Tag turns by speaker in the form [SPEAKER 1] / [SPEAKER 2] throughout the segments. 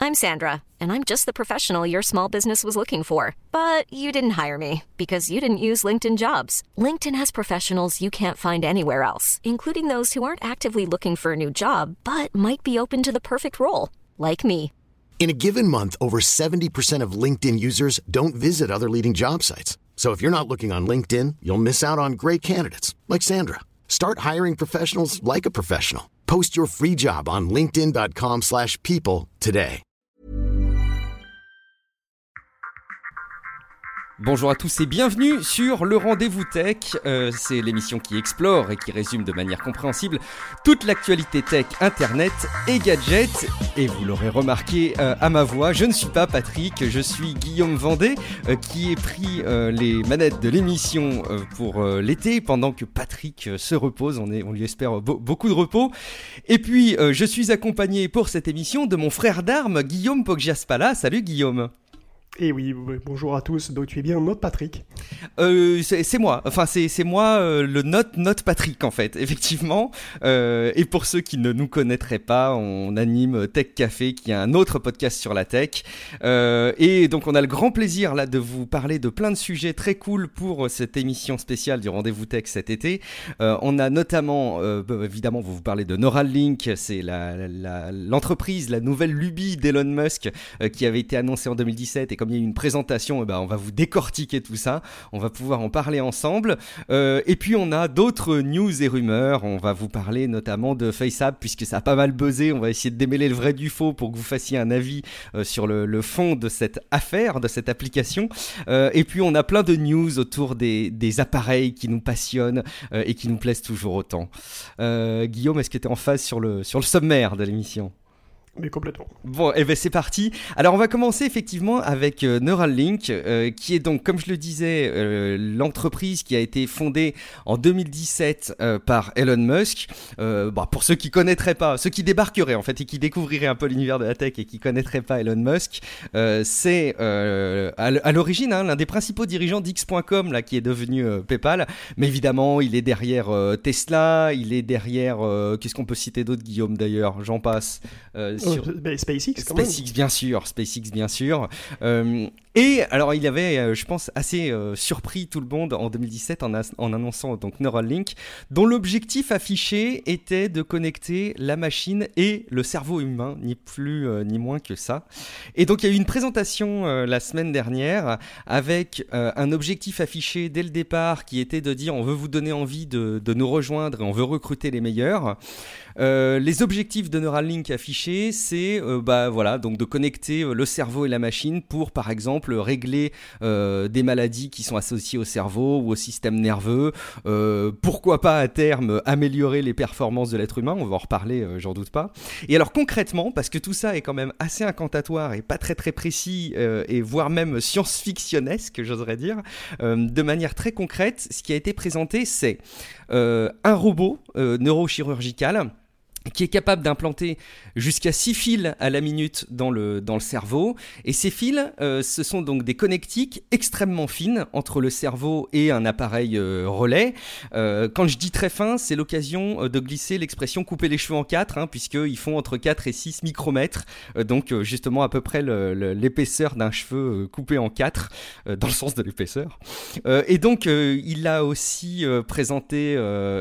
[SPEAKER 1] I'm Sandra, and I'm just the professional your small business was looking for. But you didn't hire me because you didn't use LinkedIn Jobs. LinkedIn has professionals you can't find anywhere else, including those who aren't actively looking for a new job, but might be open to the perfect role, like me.
[SPEAKER 2] In a given month, over 70% of LinkedIn users don't visit other leading job sites. So if you're not looking on LinkedIn, you'll miss out on great candidates like Sandra. Start hiring professionals like a professional. Post your free job on linkedin.com/people today.
[SPEAKER 3] Bonjour à tous et bienvenue sur le Rendez-vous Tech. C'est l'émission qui explore et qui résume de manière compréhensible toute l'actualité tech, internet et gadgets. Et vous l'aurez remarqué à ma voix, je ne suis pas Patrick, je suis Guillaume Vendée qui ai pris les manettes de l'émission pour l'été pendant que Patrick se repose. On lui espère beaucoup de repos. Et puis je suis accompagné pour cette émission de mon frère d'armes, Guillaume Poggiaspala. Salut Guillaume.
[SPEAKER 4] Et oui, bonjour à tous, donc tu es bien Note Patrick.
[SPEAKER 3] C'est moi, enfin c'est moi le Note Patrick en fait, effectivement. Et pour ceux qui ne nous connaîtraient pas, on anime Tech Café, qui est un autre podcast sur la tech. Et donc on a le grand plaisir là de vous parler de plein de sujets très cool pour cette émission spéciale du Rendez-vous Tech cet été. On a notamment, évidemment, vous parlez de Neuralink, c'est l'entreprise, la nouvelle lubie d'Elon Musk qui avait été annoncée en 2017 et comme il y a eu une présentation, on va vous décortiquer tout ça, on va pouvoir en parler ensemble. Et puis on a d'autres news et rumeurs, on va vous parler notamment de FaceApp puisque ça a pas mal buzzé, on va essayer de démêler le vrai du faux pour que vous fassiez un avis sur le fond de cette affaire, de cette application. Et puis on a plein de news autour des appareils qui nous passionnent et qui nous plaisent toujours autant. Guillaume, est-ce que tu es en phase sur le sommaire de l'émission ?
[SPEAKER 4] Mais complètement.
[SPEAKER 3] Bon, et ben c'est parti. Alors on va commencer effectivement avec Neuralink, qui est donc, comme je le disais, l'entreprise qui a été fondée en 2017 par Elon Musk. Pour ceux qui connaîtraient pas, ceux qui débarqueraient en fait et qui découvriraient un peu l'univers de la tech et qui connaîtraient pas Elon Musk, c'est à l'origine l'un des principaux dirigeants d'X.com là qui est devenu PayPal. Mais évidemment, il est derrière Tesla, il est derrière qu'est-ce qu'on peut citer d'autre, Guillaume, d'ailleurs, j'en passe.
[SPEAKER 4] SpaceX, quand
[SPEAKER 3] SpaceX, bien sûr. Et alors, il avait, je pense, assez surpris tout le monde en 2017 en annonçant donc Neuralink, dont l'objectif affiché était de connecter la machine et le cerveau humain, ni plus ni moins que ça. Et donc, il y a eu une présentation la semaine dernière avec un objectif affiché dès le départ qui était de dire on veut vous donner envie de nous rejoindre et on veut recruter les meilleurs. Les objectifs de Neuralink affichés, c'est donc de connecter le cerveau et la machine pour, par exemple, régler des maladies qui sont associées au cerveau ou au système nerveux. Pourquoi pas à terme améliorer les performances de l'être humain, on va en reparler, j'en doute pas. Et alors concrètement, parce que tout ça est quand même assez incantatoire et pas très très précis et voire même science-fictionnesque, j'oserais dire, de manière très concrète, ce qui a été présenté, c'est un robot neurochirurgical qui est capable d'implanter jusqu'à 6 fils à la minute dans le cerveau. Et ces fils, ce sont donc des connectiques extrêmement fines entre le cerveau et un appareil relais. Quand je dis très fin, c'est l'occasion de glisser l'expression couper les cheveux en 4, puisqu'ils font entre 4 et 6 micromètres. Donc justement à peu près l'épaisseur d'un cheveu coupé en 4, dans le sens de l'épaisseur. Et donc il a aussi présenté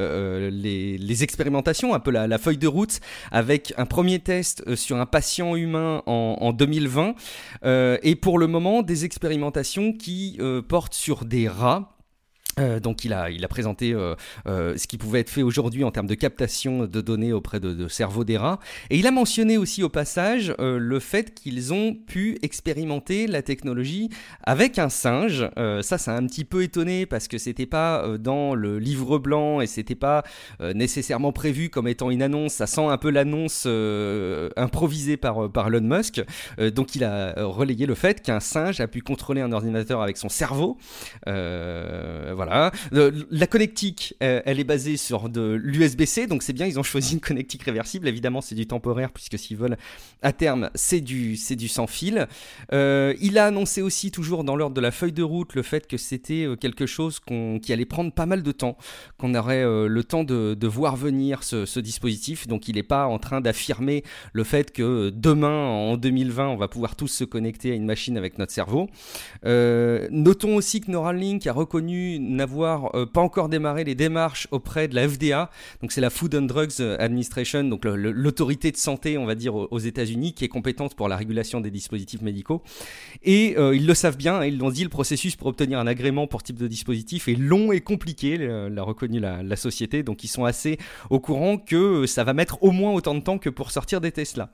[SPEAKER 3] les expérimentations, un peu la feuille de route, avec un premier test sur un patient humain en 2020 et pour le moment des expérimentations qui portent sur des rats. Donc il a présenté ce qui pouvait être fait aujourd'hui en termes de captation de données auprès de cerveaux des rats. Et il a mentionné aussi au passage le fait qu'ils ont pu expérimenter la technologie avec un singe. Ça a un petit peu étonné parce que c'était pas dans le livre blanc et c'était pas nécessairement prévu comme étant une annonce. Ça sent un peu l'annonce improvisée par Elon Musk. Donc il a relayé le fait qu'un singe a pu contrôler un ordinateur avec son cerveau. Voilà. Voilà. La connectique, elle est basée sur de l'USB-C, donc c'est bien, ils ont choisi une connectique réversible. Évidemment, c'est du temporaire, puisque s'ils veulent, à terme, c'est du sans fil. Il a annoncé aussi, toujours dans l'ordre de la feuille de route, le fait que c'était quelque chose qui allait prendre pas mal de temps, qu'on aurait le temps de voir venir ce dispositif. Donc il n'est pas en train d'affirmer le fait que demain, en 2020, on va pouvoir tous se connecter à une machine avec notre cerveau. Notons aussi que Neuralink a reconnu n'avoir pas encore démarré les démarches auprès de la FDA, donc c'est la Food and Drugs Administration, donc l'autorité de santé, on va dire, aux États-Unis, qui est compétente pour la régulation des dispositifs médicaux. Et ils le savent bien, ils l'ont dit, le processus pour obtenir un agrément pour type de dispositif est long et compliqué, l'a reconnu la société, donc ils sont assez au courant que ça va mettre au moins autant de temps que pour sortir des Tesla.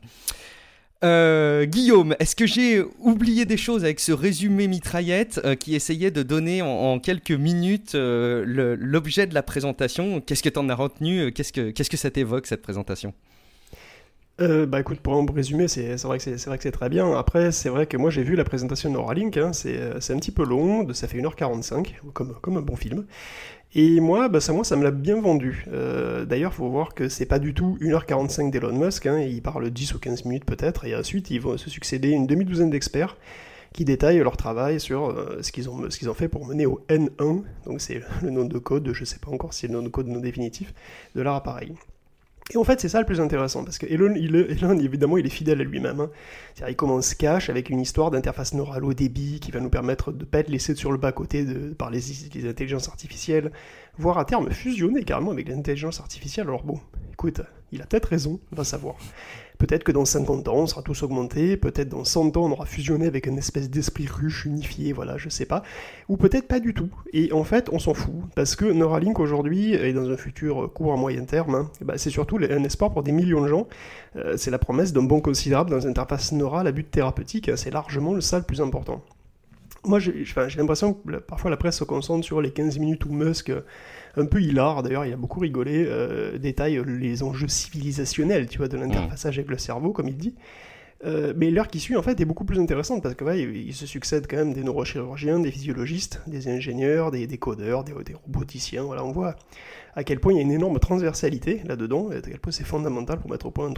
[SPEAKER 3] Guillaume, est-ce que j'ai oublié des choses avec ce résumé mitraillette qui essayait de donner en quelques minutes l'objet de la présentation? Qu'est-ce que tu en as retenu? Qu'est-ce que ça t'évoque, cette présentation?
[SPEAKER 4] Écoute, pour en résumer, c'est vrai que c'est très bien. Après, c'est vrai que moi j'ai vu la présentation de Neuralink, hein, c'est un petit peu long, ça fait 1h45, comme un bon film. Et moi, ça me l'a bien vendu. D'ailleurs, faut voir que c'est pas du tout 1h45 d'Elon Musk, hein, il parle 10 ou 15 minutes peut-être, et ensuite ils vont se succéder une demi-douzaine d'experts qui détaillent leur travail sur ce qu'ils ont fait pour mener au N1, donc c'est le nom de code, je sais pas encore si c'est le nom de code non définitif, de leur appareil. Et en fait, c'est ça le plus intéressant, parce que Elon, évidemment, il est fidèle à lui-même. Hein. C'est-à-dire, il commence cash avec une histoire d'interface neurale haut débit qui va nous permettre de ne pas être laissé sur le bas-côté par les intelligences artificielles, voire à terme fusionner carrément avec l'intelligence artificielle. Alors bon, écoute, il a peut-être raison, on va savoir. Peut-être que dans 50 ans, on sera tous augmentés, peut-être dans 100 ans, on aura fusionné avec une espèce d'esprit ruche unifié, voilà, je sais pas. Ou peut-être pas du tout. Et en fait, on s'en fout, parce que Neuralink aujourd'hui, et dans un futur court à moyen terme, hein, c'est surtout un espoir pour des millions de gens. C'est la promesse d'un bond considérable dans une interface neurale à but thérapeutique, hein, c'est largement ça le plus important. Moi, j'ai l'impression que parfois la presse se concentre sur les 15 minutes où Musk, un peu hilar, d'ailleurs, il a beaucoup rigolé, détaille les enjeux civilisationnels, tu vois, de l'interfaçage avec le cerveau, comme il dit. Mais l'heure qui suit, en fait, est beaucoup plus intéressante, parce que il se succède quand même des neurochirurgiens, des physiologistes, des ingénieurs, des codeurs, des roboticiens, voilà, on voit à quel point il y a une énorme transversalité là-dedans, et à quel point c'est fondamental pour mettre au point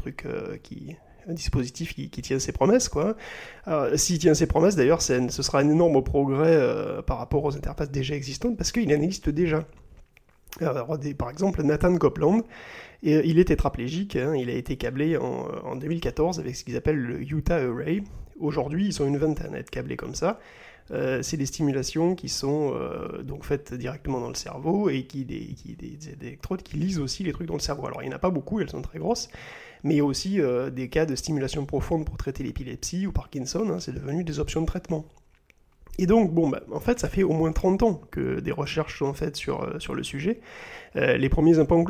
[SPEAKER 4] un dispositif qui tient ses promesses, quoi. S'il tient ses promesses, d'ailleurs, ce sera un énorme progrès par rapport aux interfaces déjà existantes, parce qu'il en existe déjà. Alors, par exemple, Nathan Copeland, il est tétraplégique, hein, il a été câblé en 2014 avec ce qu'ils appellent le Utah Array. Aujourd'hui, ils sont une vingtaine à être câblés comme ça. C'est des stimulations qui sont donc faites directement dans le cerveau et des électrodes qui lisent aussi les trucs dans le cerveau. Alors il n'y en a pas beaucoup, elles sont très grosses, mais il y a aussi des cas de stimulation profonde pour traiter l'épilepsie ou Parkinson, hein, c'est devenu des options de traitement. Et donc, en fait, ça fait au moins 30 ans que des recherches sont faites sur le sujet. Les premiers implants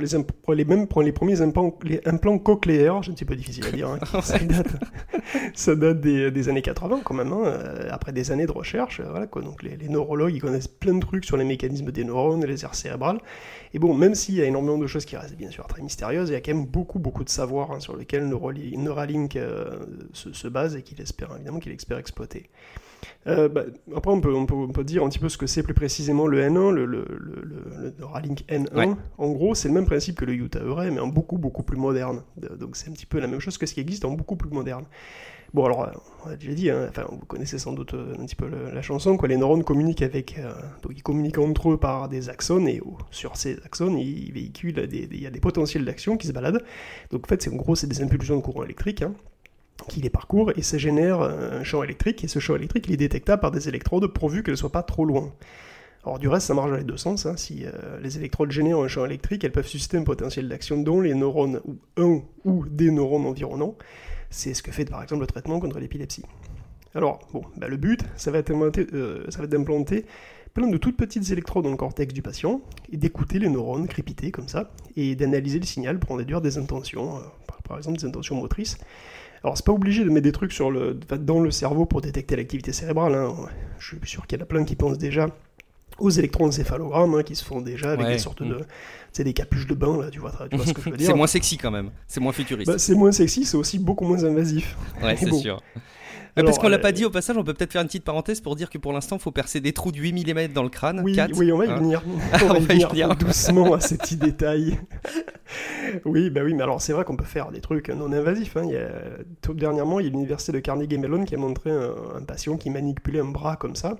[SPEAKER 4] cochléaires, je ne sais pas difficile à dire, hein, ça date des années 80 quand même, hein, après des années de recherche. Voilà, quoi. Donc les neurologues, ils connaissent plein de trucs sur les mécanismes des neurones, les aires cérébrales. Et bon, même s'il y a énormément de choses qui restent bien sûr très mystérieuses, il y a quand même beaucoup de savoir, hein, sur lequel Neuralink se base et qu'il espère exploiter. Après, on peut dire un petit peu ce que c'est plus précisément le N1, le Neuralink N1. Ouais. En gros, c'est le même principe que le Utah Array, mais en beaucoup plus moderne. Donc c'est un petit peu la même chose que ce qui existe en beaucoup plus moderne. Bon, alors, on a déjà dit, hein, vous connaissez sans doute un petit peu la chanson, quoi. Les neurones communiquent donc ils communiquent entre eux par des axones, et sur ces axones, ils véhiculent il y a des potentiels d'action qui se baladent. Donc en fait, c'est des impulsions de courant électrique, hein, qui les parcourt, et ça génère un champ électrique, et ce champ électrique il est détectable par des électrodes pourvu qu'elles ne soient pas trop loin. Alors du reste, ça marche dans les deux sens, hein. Si les électrodes génèrent un champ électrique, elles peuvent susciter un potentiel d'action dont les neurones, ou des neurones environnants. C'est ce que fait par exemple le traitement contre l'épilepsie. Alors, le but, ça va être d'implanter plein de toutes petites électrodes dans le cortex du patient, et d'écouter les neurones crépiter comme ça, et d'analyser le signal pour en déduire des intentions, par exemple des intentions motrices. Alors, c'est pas obligé de mettre des trucs dans le cerveau pour détecter l'activité cérébrale, hein. Je suis sûr qu'il y en a plein qui pensent déjà aux électroencéphalogrammes, hein, qui se font déjà avec des sortes de... des capuches de bain, là, tu vois ce que je veux dire.
[SPEAKER 3] C'est moins sexy quand même, c'est moins futuriste.
[SPEAKER 4] C'est moins sexy, c'est aussi beaucoup moins invasif.
[SPEAKER 3] Ouais, c'est sûr.
[SPEAKER 4] Alors,
[SPEAKER 3] parce qu'on l'a pas dit au passage, on peut peut-être faire une petite parenthèse pour dire que pour l'instant, il faut percer des trous de 8 mm dans le crâne.
[SPEAKER 4] Oui,
[SPEAKER 3] 4,
[SPEAKER 4] oui, on va y
[SPEAKER 3] hein.
[SPEAKER 4] venir.
[SPEAKER 3] On va y
[SPEAKER 4] venir
[SPEAKER 3] venir.
[SPEAKER 4] doucement à ces petits détails. Oui, mais alors c'est vrai qu'on peut faire des trucs non invasifs. Hein. Tout dernièrement, il y a l'université de Carnegie Mellon qui a montré un patient qui manipulait un bras comme ça,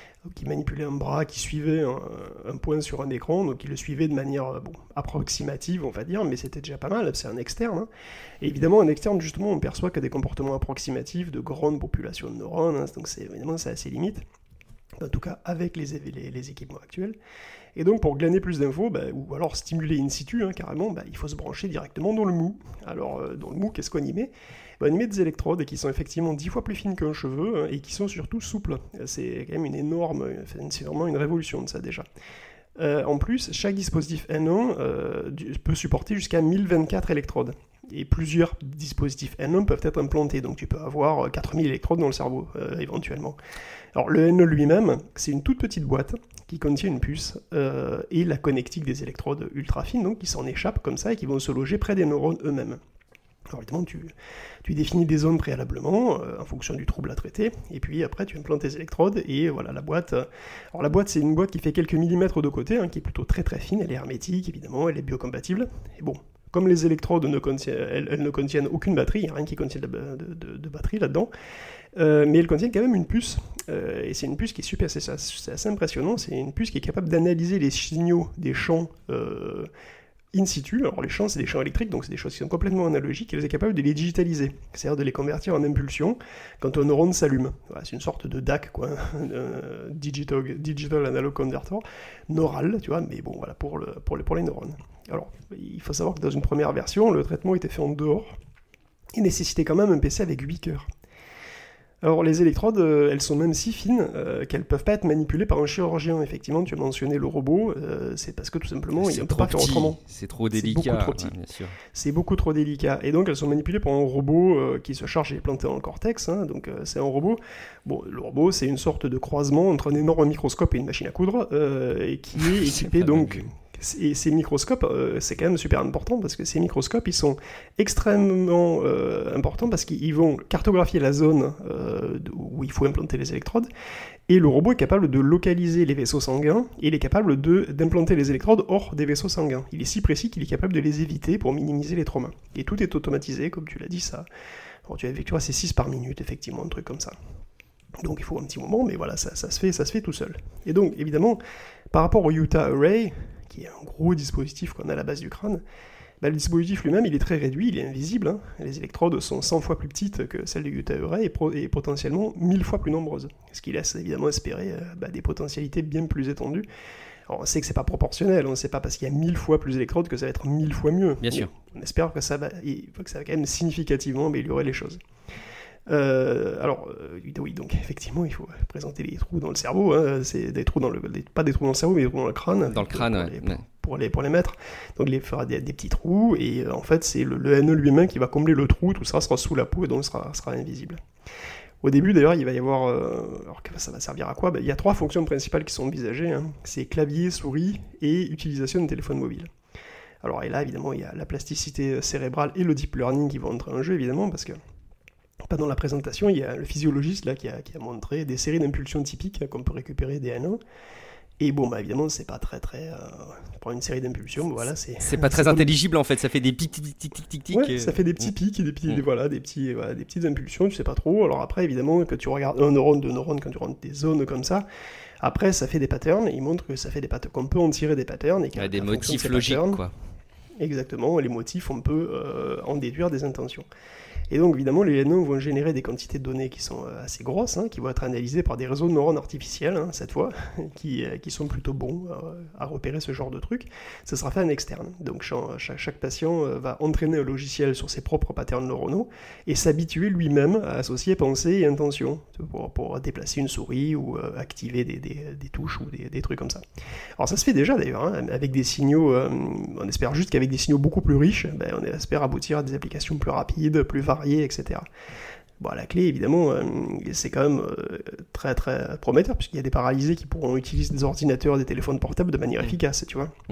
[SPEAKER 4] qui suivait un point sur un écran, donc il le suivait de manière approximative, on va dire, mais c'était déjà pas mal, c'est un externe. Hein. Et évidemment, un externe, justement, on perçoit que des comportements approximatifs de grandes populations de neurones, hein, donc évidemment, c'est assez limite, en tout cas avec les équipements actuels. Et donc, pour glaner plus d'infos, ou alors stimuler in situ, hein, carrément, il faut se brancher directement dans le mou. Alors, dans le mou, qu'est-ce qu'on y met ? On y met des électrodes qui sont effectivement 10 fois plus fines qu'un cheveu, hein, et qui sont surtout souples. C'est quand même c'est vraiment une révolution de ça déjà. En plus, chaque dispositif N1 peut supporter jusqu'à 1024 électrodes. Et plusieurs dispositifs N1 peuvent être implantés, donc tu peux avoir 4000 électrodes dans le cerveau, éventuellement. Alors le N1 lui-même, c'est une toute petite boîte qui contient une puce et la connectique des électrodes ultra fines, donc qui s'en échappent comme ça et qui vont se loger près des neurones eux-mêmes. Alors évidemment, tu définis des zones préalablement en fonction du trouble à traiter, et puis après tu implantes tes électrodes, et voilà la boîte. Alors la boîte, c'est une boîte qui fait quelques millimètres de côté, hein, qui est plutôt très très fine, elle est hermétique évidemment, elle est biocompatible, et bon, comme les électrodes elles ne contiennent aucune batterie, il n'y a rien qui contient de batterie là-dedans, mais elles contiennent quand même une puce, et c'est une puce qui est super, c'est assez impressionnant, c'est une puce qui est capable d'analyser les signaux des champs in situ. Alors les champs, c'est des champs électriques, donc c'est des choses qui sont complètement analogiques, et elle est capable de les digitaliser, c'est-à-dire de les convertir en impulsion quand un neurone s'allume. Voilà, c'est une sorte de DAC, quoi, Digital Analog Converter, neural, tu vois, mais bon, voilà, pour les neurones. Alors, il faut savoir que dans une première version, le traitement était fait en dehors, et nécessitait quand même un PC avec 8 cœurs. Alors les électrodes, elles sont même si fines qu'elles ne peuvent pas être manipulées par un chirurgien. Effectivement, tu as mentionné le robot, c'est parce que tout simplement, il ne peut pas faire autrement.
[SPEAKER 3] C'est trop délicat.
[SPEAKER 4] C'est beaucoup trop petit.
[SPEAKER 3] Ouais, bien sûr.
[SPEAKER 4] C'est beaucoup trop délicat. Et donc elles sont manipulées par un robot qui se charge de les planter dans le cortex. Hein, donc c'est un robot. Bon, le robot, c'est une sorte de croisement entre un énorme microscope et une machine à coudre, et qui est équipé donc... Et ces microscopes, c'est quand même super important parce que ces microscopes, ils sont extrêmement importants parce qu'ils vont cartographier la zone où il faut implanter les électrodes, et le robot est capable de localiser les vaisseaux sanguins, et il est capable d'implanter les électrodes hors des vaisseaux sanguins. Il est si précis qu'il est capable de les éviter pour minimiser les traumas. Et tout est automatisé, comme tu l'as dit, ça. Alors, tu vois, c'est 6 par minute, effectivement, un truc comme ça. Donc il faut un petit moment, mais voilà, ça se fait tout seul. Et donc, évidemment, par rapport au Utah Array, qui est un gros dispositif qu'on a à la base du crâne, le dispositif lui-même, il est très réduit, il est invisible. Hein. Les électrodes sont 100 fois plus petites que celles du Utah Array et potentiellement 1000 fois plus nombreuses. Ce qui laisse évidemment espérer des potentialités bien plus étendues. Alors, on sait que c'est pas proportionnel, on ne sait pas parce qu'il y a 1000 fois plus d'électrodes que ça va être 1000 fois mieux.
[SPEAKER 3] Bien sûr.
[SPEAKER 4] On espère que ça va quand même significativement améliorer les choses. Oui, donc effectivement, il faut présenter les trous dans le cerveau. Hein, c'est des trous pas des trous dans le cerveau, mais des trous dans le crâne.
[SPEAKER 3] Dans le crâne,
[SPEAKER 4] pour les mettre. Donc il fera des petits trous, et en fait, c'est le NE lui-même qui va combler le trou. Tout ça sera sous la peau et donc sera invisible. Au début, d'ailleurs, il va y avoir... alors ça va servir à quoi ? Il y a 3 fonctions principales qui sont envisagées. Hein. C'est clavier, souris et utilisation de téléphone mobile. Alors, et là, évidemment, il y a la plasticité cérébrale et le deep learning qui vont entrer en jeu, évidemment, parce que pendant la présentation, il y a le physiologiste là, qui a montré des séries d'impulsions typiques qu'on peut récupérer des N1. Et bon, évidemment, c'est pas très... pour une série d'impulsions, voilà,
[SPEAKER 3] c'est pas très intelligible, en fait, ça fait des pics, tic.
[SPEAKER 4] Ouais, ça fait des petits pics et des petites impulsions, tu sais pas trop. Alors après, évidemment, que tu regardes un neurone, 2 neurones, quand tu rentres des zones comme ça, après, ça fait des patterns, et il montre que ça fait des patterns, qu'on peut en tirer des patterns. Et
[SPEAKER 3] des motifs logiques, quoi.
[SPEAKER 4] Exactement, les motifs, on peut en déduire des intentions. Et donc, évidemment, les N1 vont générer des quantités de données qui sont assez grosses, hein, qui vont être analysées par des réseaux de neurones artificiels, hein, cette fois, qui sont plutôt bons à repérer ce genre de trucs. Ça sera fait en externe. Donc, chaque patient va entraîner un logiciel sur ses propres patterns neuronaux et s'habituer lui-même à associer pensée et intention pour déplacer une souris ou activer des touches ou des trucs comme ça. Alors, ça se fait déjà, d'ailleurs, hein, avec des signaux, on espère juste qu'avec des signaux beaucoup plus riches, on espère aboutir à des applications plus rapides, plus variées, etc. Bon, la clé, évidemment, c'est quand même très très prometteur, puisqu'il y a des paralysés qui pourront utiliser des ordinateurs, des téléphones portables de manière efficace, tu vois.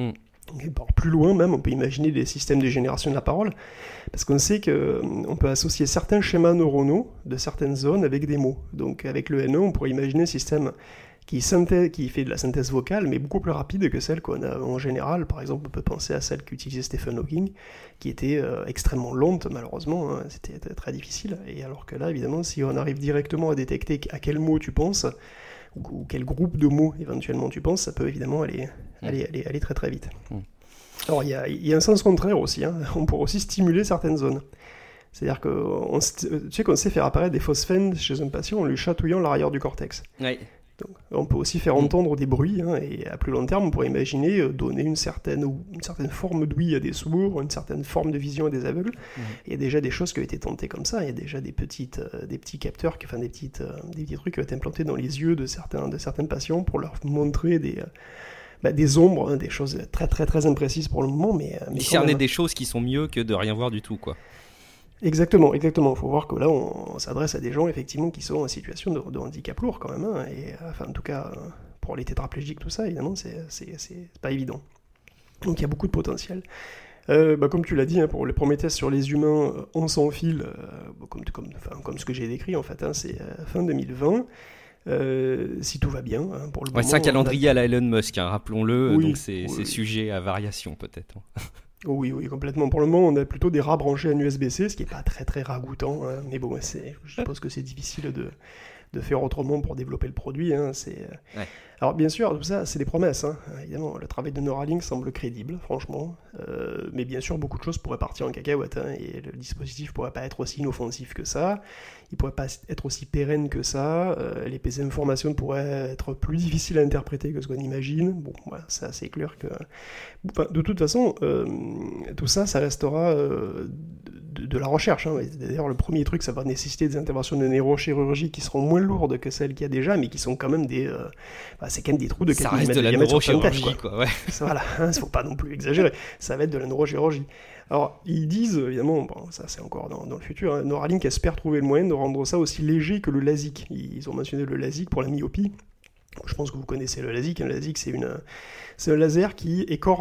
[SPEAKER 4] Et plus loin même, on peut imaginer des systèmes de génération de la parole, parce qu'on sait qu'on peut associer certains schémas neuronaux de certaines zones avec des mots. Donc avec le N1, on pourrait imaginer un système qui fait de la synthèse vocale, mais beaucoup plus rapide que celle qu'on a en général. Par exemple, on peut penser à celle qu'utilisait Stephen Hawking, qui était extrêmement lente, malheureusement, hein, c'était très difficile. Et alors que là, évidemment, si on arrive directement à détecter à quel mot tu penses, ou quel groupe de mots éventuellement tu penses, ça peut évidemment aller très très vite. Alors il y a un sens contraire aussi, hein. On pourrait aussi stimuler certaines zones. C'est-à-dire que tu sais qu'on sait faire apparaître des phosphènes chez un patient en lui chatouillant l'arrière du cortex.
[SPEAKER 3] Oui.
[SPEAKER 4] Donc, on peut aussi faire entendre des bruits, hein, et à plus long terme, on pourrait imaginer donner une certaine forme d'ouïe à des sourds, une certaine forme de vision à des aveugles. Il y a déjà des choses qui ont été tentées comme ça. Il y a déjà des petits capteurs, des petits trucs qui ont été implantés dans les yeux de certains patients pour leur montrer des ombres, hein, des choses très très très imprécises pour le moment, mais
[SPEAKER 3] discerner des choses qui sont mieux que de rien voir du tout, quoi.
[SPEAKER 4] Exactement. Il faut voir que là, on s'adresse à des gens, effectivement, qui sont en situation de handicap lourd, quand même, hein, et enfin, en tout cas, pour les tétraplégiques, tout ça, évidemment, c'est pas évident. Donc, il y a beaucoup de potentiel. Comme tu l'as dit, hein, pour les premiers tests sur les humains, on s'enfile, comme ce que j'ai décrit, en fait, hein, c'est fin 2020. Si tout va bien, hein, pour le moment.
[SPEAKER 3] C'est un calendrier à la Elon Musk, hein, rappelons-le,
[SPEAKER 4] oui,
[SPEAKER 3] donc c'est sujet à variation, peut-être.
[SPEAKER 4] Oui, complètement. Pour le moment, on a plutôt des rats branchés à USB-C, ce qui n'est pas très très ragoûtant, hein. Mais bon, je suppose que c'est difficile de faire autrement pour développer le produit, hein.
[SPEAKER 3] Ouais.
[SPEAKER 4] Alors bien sûr, tout ça, c'est des promesses, hein. Évidemment, le travail de Neuralink semble crédible, franchement, mais bien sûr, beaucoup de choses pourraient partir en cacahuète, hein, et le dispositif pourrait pas être aussi inoffensif que ça, il pourrait pas être aussi pérenne que ça, les informations pourraient être plus difficiles à interpréter que ce qu'on imagine. Bon, voilà, c'est assez clair que... Enfin, de toute façon, tout ça, ça restera de la recherche, hein. D'ailleurs, le premier truc, ça va nécessiter des interventions de neurochirurgie qui seront moins lourdes que celles qu'il y a déjà, mais qui sont quand même c'est quand même des trous de quelques millimètres de diamètre sur la tête, quoi. Ouais. Voilà, il ne faut pas non plus exagérer, ça va être de la neurochirurgie. Alors, ils disent, évidemment, ça c'est encore dans le futur, hein, Neuralink espère trouver le moyen de rendre ça aussi léger que le LASIK. Ils ont mentionné le LASIK pour la myopie. Je pense que vous connaissez le LASIK. Le LASIK, c'est un laser qui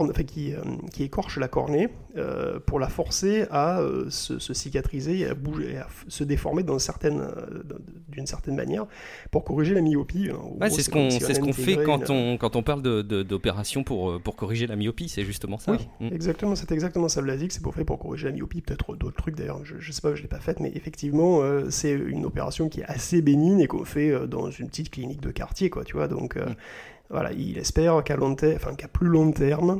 [SPEAKER 4] écorche la cornée pour la forcer à se cicatriser, à bouger, à se déformer d'une certaine manière pour corriger la myopie.
[SPEAKER 3] Ouais, c'est ce qu'on fait quand on parle d'opération pour corriger la myopie, c'est justement ça.
[SPEAKER 4] Oui, exactement, c'est exactement ça le LASIK, c'est pour corriger la myopie, peut-être d'autres trucs d'ailleurs, je sais pas, je l'ai pas faite, mais effectivement, c'est une opération qui est assez bénigne et qu'on fait dans une petite clinique de quartier, quoi, tu vois, donc voilà, il espère qu'à plus long terme,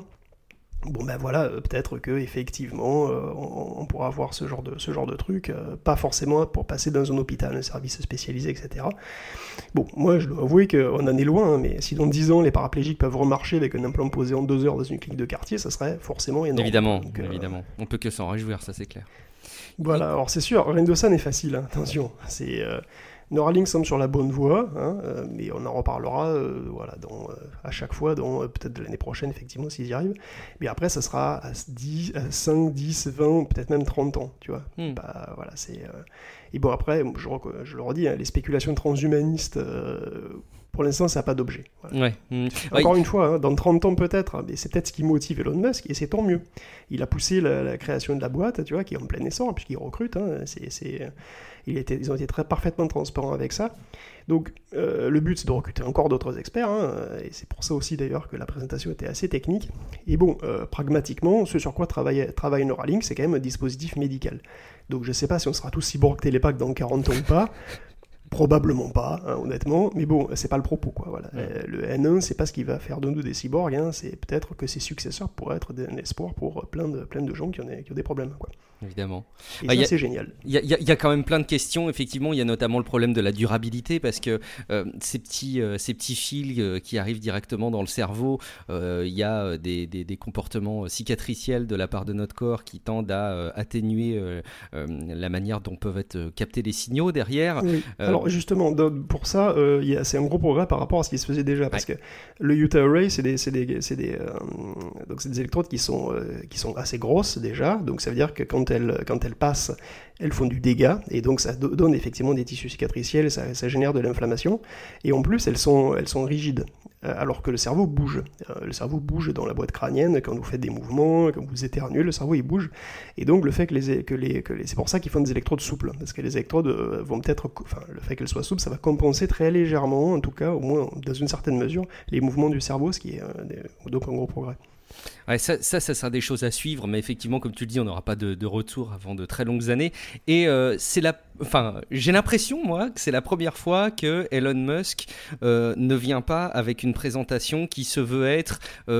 [SPEAKER 4] peut-être que effectivement on pourra avoir ce genre de truc, pas forcément pour passer dans un hôpital, un service spécialisé, etc. Bon, moi je dois avouer qu'on en est loin, hein, mais si dans 10 ans les paraplégiques peuvent remarcher avec un implant posé en 2 heures dans une clinique de quartier, ça serait forcément énorme.
[SPEAKER 3] Évidemment, on peut que s'en réjouir, ça c'est clair.
[SPEAKER 4] Voilà, alors c'est sûr, rien de ça n'est facile, hein, attention, Neuralink semble sur la bonne voie, hein, mais on en reparlera à chaque fois, peut-être de l'année prochaine, effectivement, s'ils y arrivent. Mais après, ça sera à 5, 10, 20, peut-être même 30 ans, tu vois. Et bon, après, je le redis, hein, les spéculations transhumanistes... pour l'instant, ça n'a pas d'objet. Voilà.
[SPEAKER 3] Ouais.
[SPEAKER 4] Encore une fois, hein, dans 30 ans peut-être, mais c'est peut-être ce qui motive Elon Musk, et c'est tant mieux. Il a poussé la création de la boîte, tu vois, qui est en plein essor, puisqu'il recrute. Hein, ils ont été parfaitement transparents avec ça. Donc, le but, c'est de recruter encore d'autres experts, hein, et c'est pour ça aussi, d'ailleurs, que la présentation était assez technique. Et bon, pragmatiquement, ce sur quoi travaille Neuralink, c'est quand même un dispositif médical. Donc, je ne sais pas si on sera tous cyborg télépathes dans 40 ans ou pas. Probablement pas, hein, honnêtement, mais bon, c'est pas le propos, quoi. Voilà. Le N1, c'est pas ce qui va faire de nous des cyborgs, hein, c'est peut-être que ses successeurs pourraient être un espoir pour plein de gens qui ont des problèmes, quoi.
[SPEAKER 3] Évidemment.
[SPEAKER 4] Et ça, c'est génial.
[SPEAKER 3] Il y a quand même plein de questions, effectivement. Il y a notamment le problème de la durabilité, parce que ces petits fils qui arrivent directement dans le cerveau, il y a des comportements cicatriciels de la part de notre corps qui tendent à atténuer la manière dont peuvent être captés les signaux derrière.
[SPEAKER 4] Oui. Alors justement, pour ça, c'est un gros progrès par rapport à ce qui se faisait déjà, parce que le Utah Array, c'est des électrodes qui sont assez grosses déjà, donc ça veut dire que quand elles passent, elles font du dégât, et donc ça donne effectivement des tissus cicatriciels, ça génère de l'inflammation, et en plus elles sont rigides, alors que le cerveau bouge. Le cerveau bouge dans la boîte crânienne, quand vous faites des mouvements, quand vous éternuez, le cerveau il bouge, et donc le fait c'est pour ça qu'ils font des électrodes souples, parce que les électrodes vont peut-être, le fait qu'elles soient souples, ça va compenser très légèrement, en tout cas, au moins dans une certaine mesure, les mouvements du cerveau, ce qui est donc un gros progrès.
[SPEAKER 3] Ouais, ça sera des choses à suivre, mais effectivement, comme tu le dis, on n'aura pas de retour avant de très longues années. Et j'ai l'impression, moi, que c'est la première fois que Elon Musk ne vient pas avec une présentation qui se veut être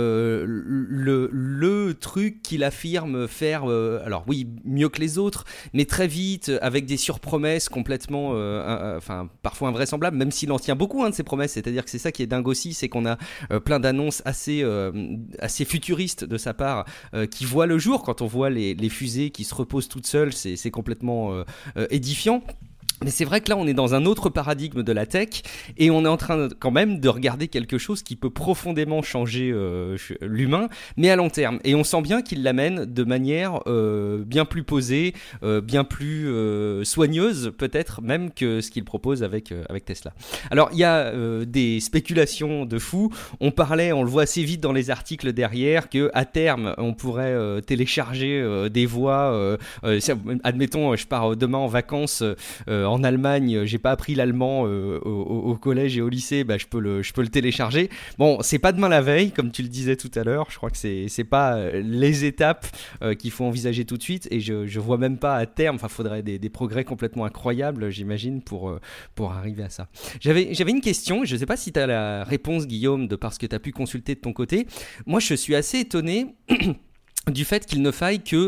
[SPEAKER 3] le truc qu'il affirme faire, alors oui, mieux que les autres, mais très vite, avec des surpromesses complètement, parfois invraisemblables, même s'il en tient beaucoup de ses promesses. C'est-à-dire que c'est ça qui est dingue aussi, c'est qu'on a plein d'annonces assez futuristes de sa part qui voient le jour. Quand on voit les fusées qui se reposent toutes seules, c'est complètement édifiant. Mais c'est vrai que là, on est dans un autre paradigme de la tech et on est en train quand même de regarder quelque chose qui peut profondément changer l'humain, mais à long terme. Et on sent bien qu'il l'amène de manière bien plus posée, bien plus soigneuse peut-être même que ce qu'il propose avec Tesla. Alors, il y a des spéculations de fou. On le voit assez vite dans les articles derrière, qu'à terme, on pourrait télécharger des voix. Admettons, je pars demain en vacances en Allemagne, j'ai pas appris l'allemand au collège et au lycée, je peux le télécharger. Bon, c'est pas demain la veille, comme tu le disais tout à l'heure. Je crois que c'est pas les étapes qu'il faut envisager tout de suite, et je vois même pas à terme. Enfin, faudrait des progrès complètement incroyables, j'imagine, pour arriver à ça. J'avais une question. Je sais pas si tu as la réponse, Guillaume, de parce que tu as pu consulter de ton côté. Moi, je suis assez étonné. Du fait qu'il ne faille que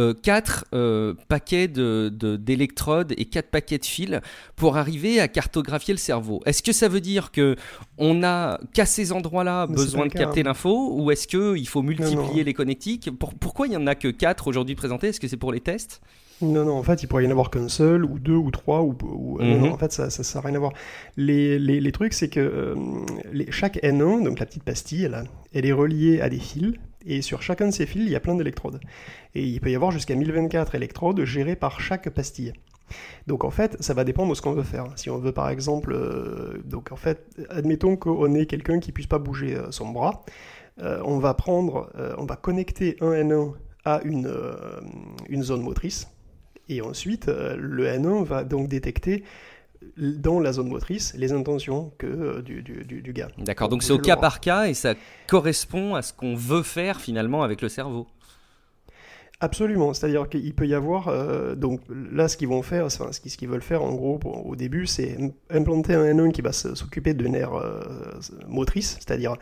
[SPEAKER 3] 4 paquets d'électrodes et 4 paquets de fils pour arriver à cartographier le cerveau. Est-ce que ça veut dire qu'on n'a qu'à ces endroits-là besoin de capter l'info, ou est-ce qu'il faut multiplier les connectiques ? Pourquoi il n'y en a que 4 aujourd'hui présentés ? Est-ce que c'est pour les tests ?
[SPEAKER 4] Non, en fait, il pourrait y en avoir qu'un seul, ou 2, ou 3, non, en fait, ça n'a rien à voir. Les trucs, c'est que chaque N1, donc la petite pastille, elle est reliée à des fils, et sur chacun de ces fils, il y a plein d'électrodes. Et il peut y avoir jusqu'à 1024 électrodes gérées par chaque pastille. Donc en fait, ça va dépendre de ce qu'on veut faire. Si on veut par exemple, admettons qu'on ait quelqu'un qui ne puisse pas bouger son bras, on va connecter un N1 à une zone motrice, et ensuite le N1 va donc détecter dans la zone motrice les intentions du gars.
[SPEAKER 3] D'accord, donc c'est au cas par cas, et ça correspond à ce qu'on veut faire finalement avec le cerveau.
[SPEAKER 4] Absolument, c'est-à-dire qu'il peut y avoir, donc là ce qu'ils vont faire, ce qu'ils veulent faire en gros au début, c'est implanter un N1 qui va s'occuper de nerf motrice, c'est-à-dire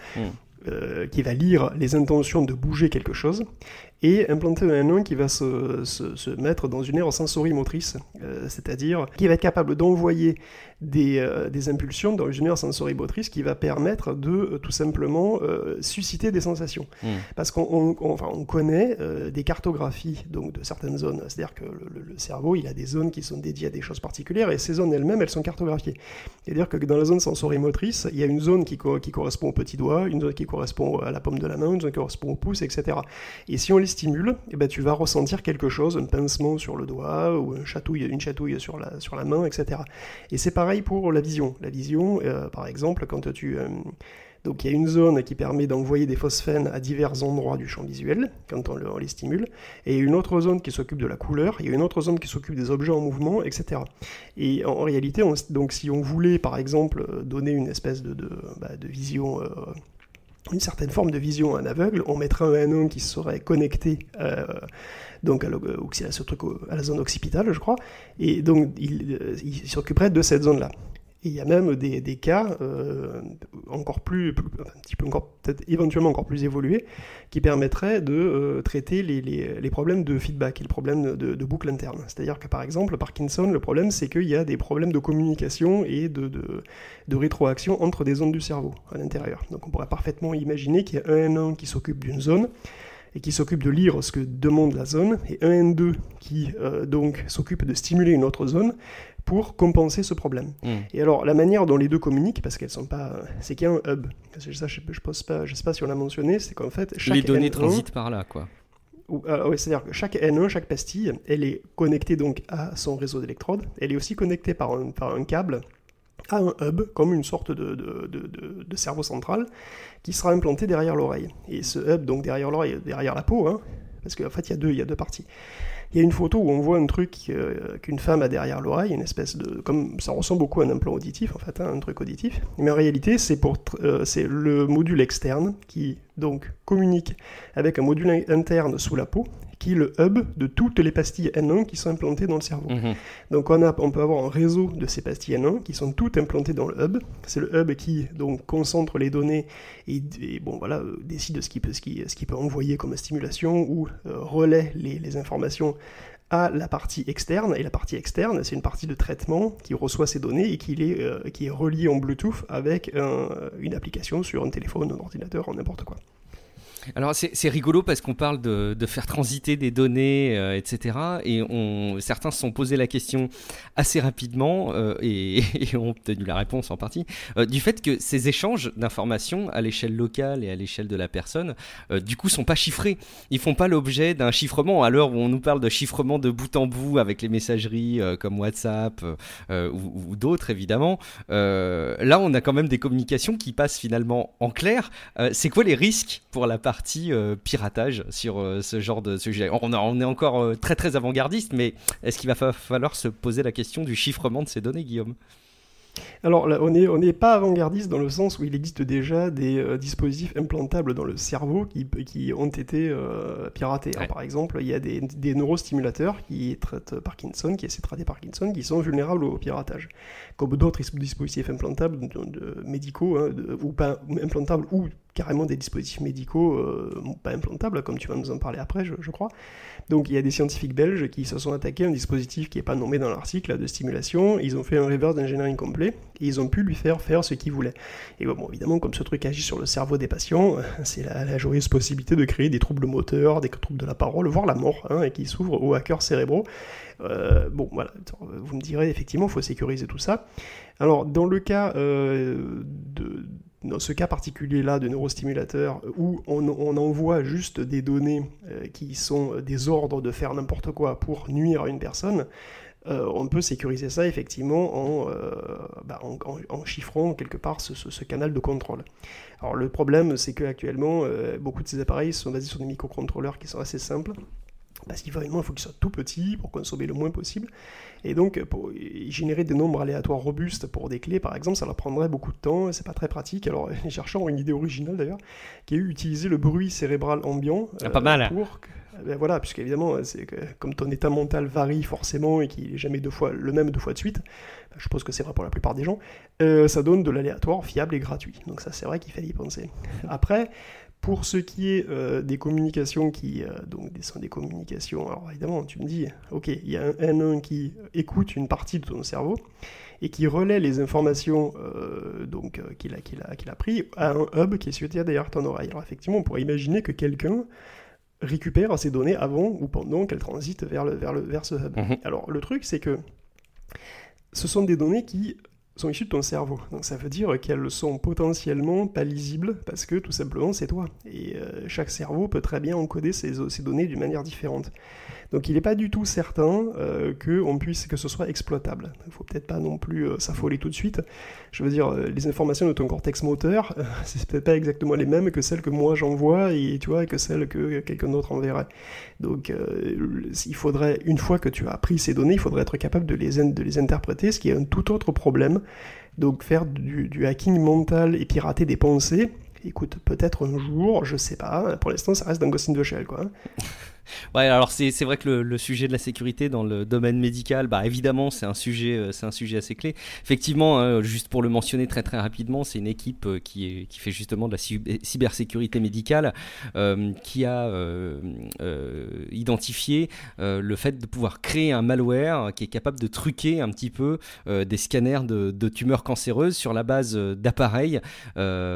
[SPEAKER 4] qui va lire les intentions de bouger quelque chose, et implanter un N1 qui va se mettre dans une aire sensorimotrice, c'est-à-dire qui va être capable d'envoyer des impulsions dans une aire sensorimotrice qui va permettre de tout simplement susciter des sensations. Parce qu'on connaît des cartographies donc, de certaines zones, c'est-à-dire que le cerveau il a des zones qui sont dédiées à des choses particulières, et ces zones elles-mêmes elles sont cartographiées. C'est-à-dire que dans la zone sensorimotrice, il y a une zone qui correspond au petit doigt, une zone qui correspond à la paume de la main, une zone qui correspond au pouce, etc. Et si on les stimule, tu vas ressentir quelque chose, un pincement sur le doigt, ou une chatouille sur la main, etc. Et c'est pareil pour la vision. La vision, par exemple, quand donc il y a une zone qui permet d'envoyer des phosphènes à divers endroits du champ visuel, quand on les stimule, et une autre zone qui s'occupe de la couleur, il y a une autre zone qui s'occupe des objets en mouvement, etc. Et en réalité, donc si on voulait, par exemple, donner une espèce de vision... une certaine forme de vision à un aveugle, on mettrait un N1 qui serait connecté donc à la zone occipitale, je crois, et donc il s'occuperait de cette zone-là. Et il y a même des cas encore plus, un petit peu encore, peut-être éventuellement encore plus évolués, qui permettraient de traiter les problèmes de feedback et le problème de boucle interne. C'est-à-dire que par exemple, Parkinson, le problème c'est qu'il y a des problèmes de communication et de rétroaction entre des zones du cerveau à l'intérieur. Donc on pourrait parfaitement imaginer qu'il y a un N1 qui s'occupe d'une zone, et qui s'occupe de lire ce que demande la zone, et un N2 qui donc s'occupe de stimuler une autre zone pour compenser ce problème. Et alors, la manière dont les deux communiquent, parce qu'elles sont pas... c'est qu'il y a un hub. Ça, je sais pas si on l'a mentionné, c'est qu'en fait...
[SPEAKER 3] Les données transitent par là, quoi.
[SPEAKER 4] c'est-à-dire que chaque N1, chaque pastille, elle est connectée donc à son réseau d'électrodes. Elle est aussi connectée par un câble à un hub, comme une sorte de cerveau central, qui sera implanté derrière l'oreille. Et ce hub, donc derrière l'oreille, derrière la peau, parce qu'en fait, il y a deux parties. Il y a une photo où on voit un truc qu'une femme a derrière l'oreille, une espèce de... comme ça ressemble beaucoup à un implant auditif, en fait, un truc auditif. Mais en réalité, c'est le module externe qui, donc, communique avec un module interne sous la peau, qui est le hub de toutes les pastilles N1 qui sont implantées dans le cerveau. Mmh. Donc on peut avoir un réseau de ces pastilles N1 qui sont toutes implantées dans le hub. C'est le hub qui donc concentre les données et décide de ce qu'il peut envoyer comme stimulation ou relaie les informations à la partie externe. Et la partie externe, c'est une partie de traitement qui reçoit ces données et qui est reliée en Bluetooth avec une application sur un téléphone, un ordinateur, n'importe quoi.
[SPEAKER 3] Alors c'est rigolo parce qu'on parle de faire transiter des données, etc. Et certains se sont posé la question assez rapidement et ont obtenu la réponse en partie du fait que ces échanges d'informations à l'échelle locale et à l'échelle de la personne, du coup, sont pas chiffrés. Ils font pas l'objet d'un chiffrement. À l'heure où on nous parle de chiffrement de bout en bout avec les messageries comme WhatsApp ou d'autres évidemment, là on a quand même des communications qui passent finalement en clair. C'est quoi les risques pour la partie piratage sur ce genre de sujet? On est encore très très avant-gardiste, mais est-ce qu'il va falloir se poser la question du chiffrement de ces données, Guillaume?
[SPEAKER 4] Alors là, on n'est pas avant-gardiste dans le sens où il existe déjà des dispositifs implantables dans le cerveau qui ont été piratés. Ouais. Alors, par exemple, il y a des neurostimulateurs qui traitent Parkinson, qui essaient de traiter Parkinson, qui sont vulnérables au piratage. Comme d'autres dispositifs implantables médicaux, ou pas implantables, ou carrément des dispositifs médicaux pas implantables, comme tu vas nous en parler après, je crois. Donc il y a des scientifiques belges qui se sont attaqués à un dispositif qui n'est pas nommé dans l'article de stimulation. Ils ont fait un reverse engineering complet et ils ont pu lui faire ce qu'il voulait. Et bon, évidemment, comme ce truc agit sur le cerveau des patients, c'est la joyeuse possibilité de créer des troubles moteurs, des troubles de la parole, voire la mort, et qui s'ouvrent aux hackers cérébraux. Bon, voilà, vous me direz, effectivement, il faut sécuriser tout ça. Alors, dans le cas dans ce cas particulier-là de neurostimulateur, où on envoie juste des données qui sont des ordres de faire n'importe quoi pour nuire à une personne, on peut sécuriser ça effectivement en chiffrant quelque part ce canal de contrôle. Alors le problème, c'est qu'actuellement, beaucoup de ces appareils sont basés sur des microcontrôleurs qui sont assez simples, parce qu'il faut qu'ils soient tout petits pour consommer le moins possible. Et donc, pour générer des nombres aléatoires robustes pour des clés, par exemple, ça leur prendrait beaucoup de temps, et c'est pas très pratique. Alors, les chercheurs ont une idée originale, d'ailleurs, qui est utiliser le bruit cérébral ambiant.
[SPEAKER 3] Pas mal.
[SPEAKER 4] Voilà, puisqu'évidemment, c'est que, comme ton état mental varie forcément, et qu'il n'est jamais le même deux fois de suite, je suppose que c'est vrai pour la plupart des gens, ça donne de l'aléatoire fiable et gratuit. Donc ça, c'est vrai qu'il fallait y penser. Après, pour ce qui est des communications qui sont des communications, alors évidemment tu me dis, ok, il y a un N1 qui écoute une partie de ton cerveau et qui relaie les informations qu'il a pris à un hub qui est situé derrière ton oreille. Alors effectivement, on pourrait imaginer que quelqu'un récupère ces données avant ou pendant qu'elles transitent vers ce hub. Mmh. Alors le truc, c'est que ce sont des données qui sont issues de ton cerveau. Donc ça veut dire qu'elles sont potentiellement pas lisibles parce que tout simplement c'est toi. Et chaque cerveau peut très bien encoder ces données d'une manière différente. Donc il n'est pas du tout certain que ce soit exploitable. Il ne faut peut-être pas non plus s'affoler tout de suite. Je veux dire, les informations de ton cortex moteur, c'est peut-être pas exactement les mêmes que celles que moi j'envoie et que celles que quelqu'un d'autre enverrait. Donc il faudrait, une fois que tu as pris ces données, il faudrait être capable de les interpréter, ce qui est un tout autre problème. Donc faire du hacking mental et pirater des pensées, écoute, peut-être un jour, je sais pas, pour l'instant ça reste dans Ghost in the Shell, quoi.
[SPEAKER 3] Ouais, alors c'est vrai que le sujet de la sécurité dans le domaine médical, évidemment c'est un sujet assez clé. Effectivement, juste pour le mentionner très très rapidement, c'est une équipe qui fait justement de la cybersécurité médicale qui a identifié le fait de pouvoir créer un malware qui est capable de truquer un petit peu des scanners de tumeurs cancéreuses sur la base d'appareils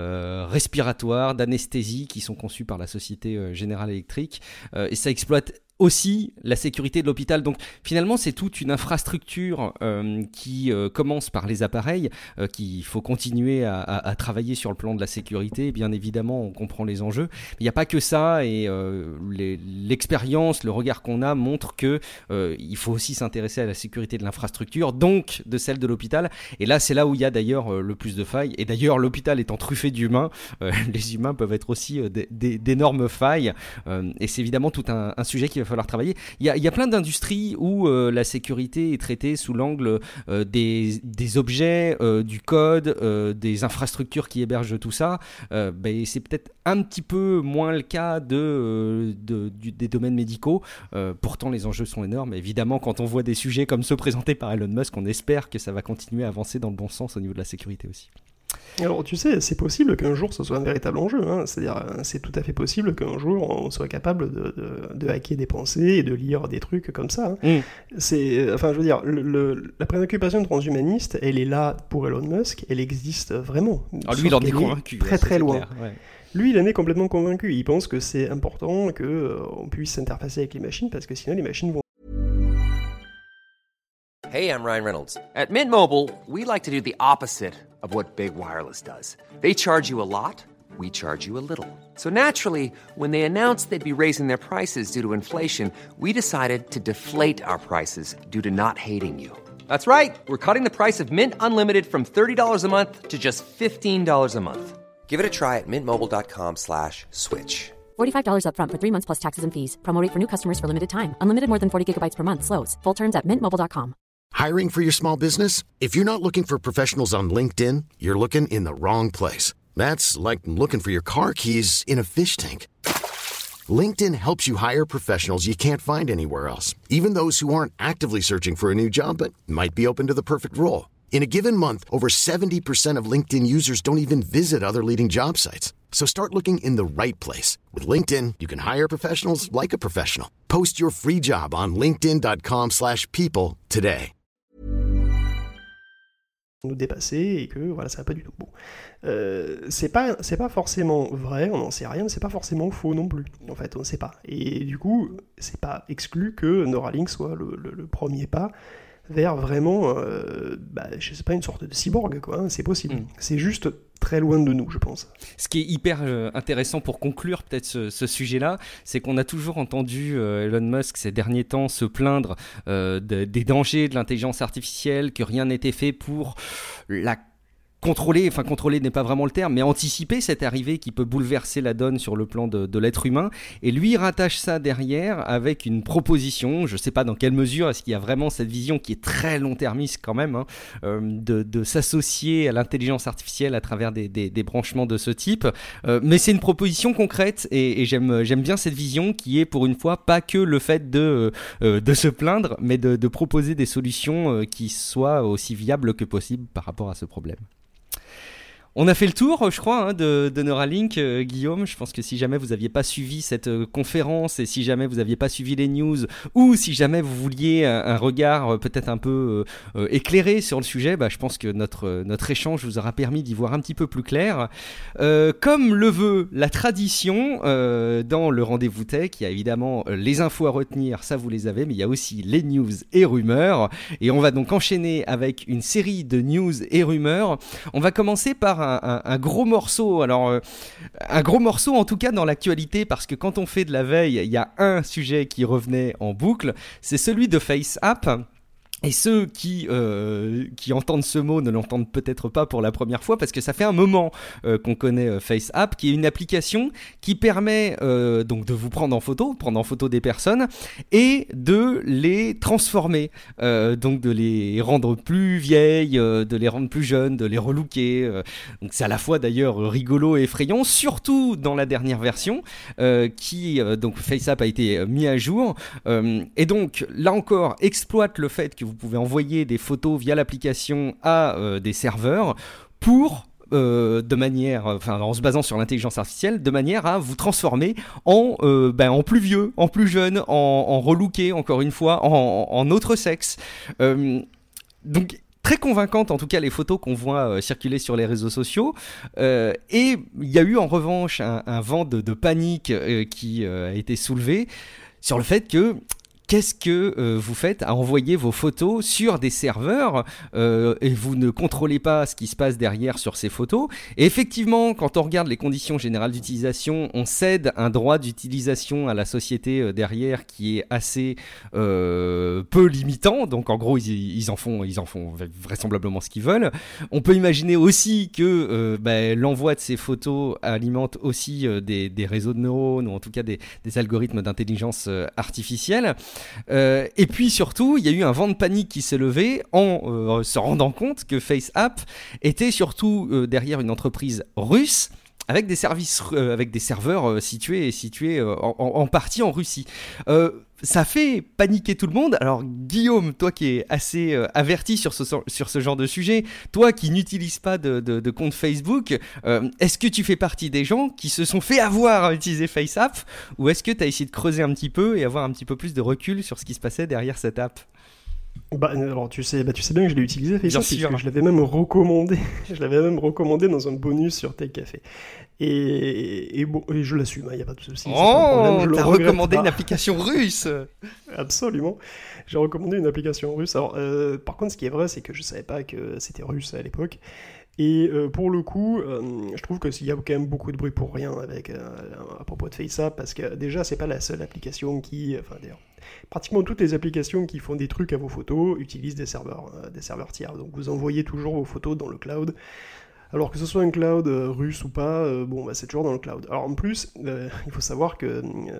[SPEAKER 3] respiratoires, d'anesthésie qui sont conçus par la Société Générale Électrique, et ça exploite aussi la sécurité de l'hôpital. Donc finalement, c'est toute une infrastructure qui commence par les appareils, qu'il faut continuer à travailler sur le plan de la sécurité. Bien évidemment, on comprend les enjeux. Il n'y a pas que ça, et l'expérience, le regard qu'on a montre que il faut aussi s'intéresser à la sécurité de l'infrastructure, donc de celle de l'hôpital. Et là, c'est là où il y a d'ailleurs le plus de failles. Et d'ailleurs, l'hôpital étant truffé d'humains, les humains peuvent être aussi d'énormes failles. Et c'est évidemment tout un sujet qui va falloir travailler. Il y a plein d'industries où la sécurité est traitée sous l'angle des objets, du code, des infrastructures qui hébergent tout ça. C'est peut-être un petit peu moins le cas des domaines médicaux. Pourtant, les enjeux sont énormes. Évidemment, quand on voit des sujets comme ceux présentés par Elon Musk, on espère que ça va continuer à avancer dans le bon sens au niveau de la sécurité aussi.
[SPEAKER 4] Alors tu sais, c'est possible qu'un jour ce soit un véritable enjeu, hein. C'est-à-dire c'est tout à fait possible qu'un jour on soit capable de hacker des pensées et de lire des trucs comme ça, hein. Enfin je veux dire, la préoccupation transhumaniste, elle est là pour Elon Musk, elle existe vraiment.
[SPEAKER 3] Alors lui il en est convaincu.
[SPEAKER 4] Très très loin. Ouais. Lui, il en est complètement convaincu. Il pense que c'est important qu'on puisse s'interfacer avec les machines parce que sinon les machines vont...
[SPEAKER 5] Hey, I'm Ryan Reynolds. At Mint Mobile, we like to do the opposite of what Big Wireless does. They charge you a lot, we charge you a little. So naturally, when they announced they'd be raising their prices due to inflation, we decided to deflate our prices due to not hating you. That's right. We're cutting the price of Mint Unlimited from $30 a month to just $15 a month. Give it a try at mintmobile.com/switch.
[SPEAKER 6] $45 up front for 3 months plus taxes and fees. Promo rate for new customers for limited time. Unlimited more than 40 gigabytes per month. Slows full terms at mintmobile.com.
[SPEAKER 2] Hiring for your small business? If you're not looking for professionals on LinkedIn, you're looking in the wrong place. That's like looking for your car keys in a fish tank. LinkedIn helps you hire professionals you can't find anywhere else, even those who aren't actively searching for a new job but might be open to the perfect role. In a given month, over 70% of LinkedIn users don't even visit other leading job sites. So start looking in the right place. With LinkedIn, you can hire professionals like a professional. Post your free job on linkedin.com/people today.
[SPEAKER 4] Nous dépasser et que voilà, ça va pas du tout. Bon, c'est pas forcément vrai, on n'en sait rien, mais c'est pas forcément faux non plus. En fait, on ne sait pas. Et du coup, c'est pas exclu que Neuralink soit le premier pas vers vraiment, je sais pas, une sorte de cyborg, quoi. Hein, c'est possible. C'est juste très loin de nous, je pense.
[SPEAKER 3] Ce qui est hyper intéressant pour conclure peut-être ce sujet-là, c'est qu'on a toujours entendu Elon Musk ces derniers temps se plaindre des dangers de l'intelligence artificielle, que rien n'était fait pour la contrôler n'est pas vraiment le terme, mais anticiper cette arrivée qui peut bouleverser la donne sur le plan de l'être humain. Et lui, il rattache ça derrière avec une proposition, je ne sais pas dans quelle mesure, est-ce qu'il y a vraiment cette vision qui est très long-termiste quand même, hein, de s'associer à l'intelligence artificielle à travers des branchements de ce type. Mais c'est une proposition concrète et j'aime bien cette vision qui est pour une fois pas que le fait de se plaindre, mais de proposer des solutions qui soient aussi viables que possible par rapport à ce problème. On a fait le tour, je crois, hein, de Neuralink, Guillaume. Je pense que si jamais vous n'aviez pas suivi cette conférence et si jamais vous n'aviez pas suivi les news ou si jamais vous vouliez un regard peut-être un peu éclairé sur le sujet, je pense que notre échange vous aura permis d'y voir un petit peu plus clair. Comme le veut la tradition dans le Rendez-vous Tech, il y a évidemment les infos à retenir, ça vous les avez, mais il y a aussi les news et rumeurs. Et on va donc enchaîner avec une série de news et rumeurs. On va commencer par un gros morceau, un gros morceau en tout cas dans l'actualité, parce que quand on fait de la veille, il y a un sujet qui revenait en boucle, c'est celui de FaceApp. Et ceux qui entendent ce mot ne l'entendent peut-être pas pour la première fois parce que ça fait un moment qu'on connaît FaceApp, qui est une application qui permet donc de vous prendre en photo des personnes et de les transformer, donc de les rendre plus vieilles, de les rendre plus jeunes, de les relooker. Donc c'est à la fois d'ailleurs rigolo et effrayant, surtout dans la dernière version donc FaceApp a été mis à jour et donc là encore exploite le fait que vous pouvez envoyer des photos via l'application à des serveurs pour de manière, en se basant sur l'intelligence artificielle, de manière à vous transformer en plus vieux, en plus jeune, en relooké, encore une fois, en autre sexe. Donc très convaincante en tout cas les photos qu'on voit circuler sur les réseaux sociaux, et il y a eu en revanche un vent de panique qui a été soulevé. sur le fait que qu'est-ce que vous faites à envoyer vos photos sur des serveurs et vous ne contrôlez pas ce qui se passe derrière sur ces photos. Et effectivement, quand on regarde les conditions générales d'utilisation, on cède un droit d'utilisation à la société derrière qui est assez peu limitant. Donc en gros, ils en font vraisemblablement ce qu'ils veulent. On peut imaginer aussi que l'envoi de ces photos alimente aussi des réseaux de neurones ou en tout cas des algorithmes d'intelligence artificielle. Et puis surtout, il y a eu un vent de panique qui s'est levé en se rendant compte que FaceApp était surtout derrière une entreprise russe avec des serveurs situés en partie en Russie. Ça fait paniquer tout le monde. Alors Guillaume, toi qui es assez averti sur ce genre de sujet, toi qui n'utilises pas de compte Facebook, est-ce que tu fais partie des gens qui se sont fait avoir à utiliser FaceApp, ou est-ce que tu as essayé de creuser un petit peu et avoir un petit peu plus de recul sur ce qui se passait derrière cette app ?
[SPEAKER 4] Alors tu sais bien que je l'ai utilisé FaceApp, puisque je l'avais même recommandé dans un bonus sur Tech Café. Et je l'assume, il n'y a pas de souci.
[SPEAKER 3] T'as recommandé une application russe.
[SPEAKER 4] Absolument, j'ai recommandé une application russe. Alors, par contre, ce qui est vrai, c'est que je ne savais pas que c'était russe à l'époque. Et pour le coup, je trouve qu'il y a quand même beaucoup de bruit pour rien à propos de FaceApp, parce que déjà, c'est pas la seule application d'ailleurs, pratiquement toutes les applications qui font des trucs à vos photos utilisent des serveurs tiers. Donc vous envoyez toujours vos photos dans le cloud. Alors que ce soit un cloud russe ou pas, c'est toujours dans le cloud. Alors en plus, il faut savoir que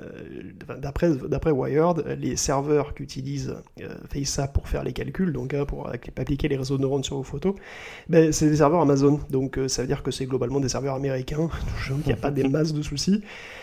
[SPEAKER 4] d'après Wired, les serveurs qu'utilise FaceApp pour faire les calculs, donc pour appliquer les réseaux de neurones sur vos photos, c'est des serveurs Amazon. Donc ça veut dire que c'est globalement des serveurs américains, donc il n'y a pas des masses de soucis.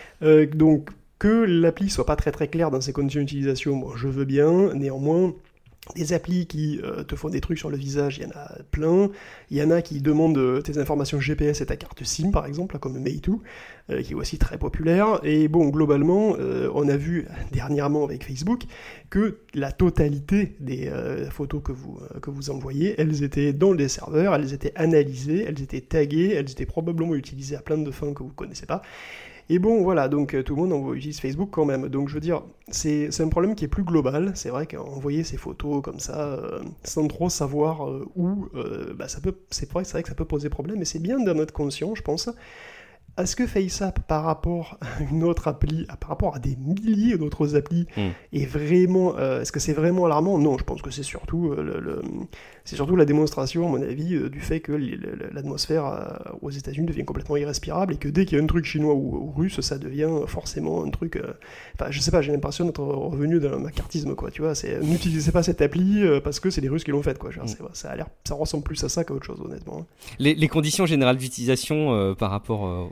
[SPEAKER 4] Donc que l'appli soit pas très très claire dans ses conditions d'utilisation, moi je veux bien, néanmoins. Des applis qui te font des trucs sur le visage, il y en a plein. Il y en a qui demandent tes informations GPS et ta carte SIM, par exemple, comme Meitu, qui est aussi très populaire. Et bon, globalement, on a vu dernièrement avec Facebook que la totalité des photos que vous envoyez, elles étaient dans les serveurs, elles étaient analysées, elles étaient taguées, elles étaient probablement utilisées à plein de fins que vous ne connaissez pas. Et bon, voilà, donc tout le monde utilise Facebook quand même. Donc je veux dire, c'est un problème qui est plus global. C'est vrai qu'envoyer ces photos comme ça, sans trop savoir où, c'est vrai que ça peut poser problème, mais c'est bien d'en être conscient, je pense. Est-ce que FaceApp, par rapport à une autre appli, par rapport à des milliers d'autres applis, est vraiment, est-ce que c'est vraiment alarmant ? Non, je pense que c'est surtout c'est surtout la démonstration, à mon avis, du fait que l'atmosphère aux États-Unis devient complètement irrespirable et que dès qu'il y a un truc chinois ou russe, ça devient forcément un truc. Je sais pas, j'ai l'impression d'être revenu dans le macartisme, quoi. Tu vois, n'utilisez pas cette appli parce que c'est les Russes qui l'ont faite, quoi. Genre, ça ressemble plus à ça qu'à autre chose, honnêtement.
[SPEAKER 3] Les conditions générales d'utilisation par rapport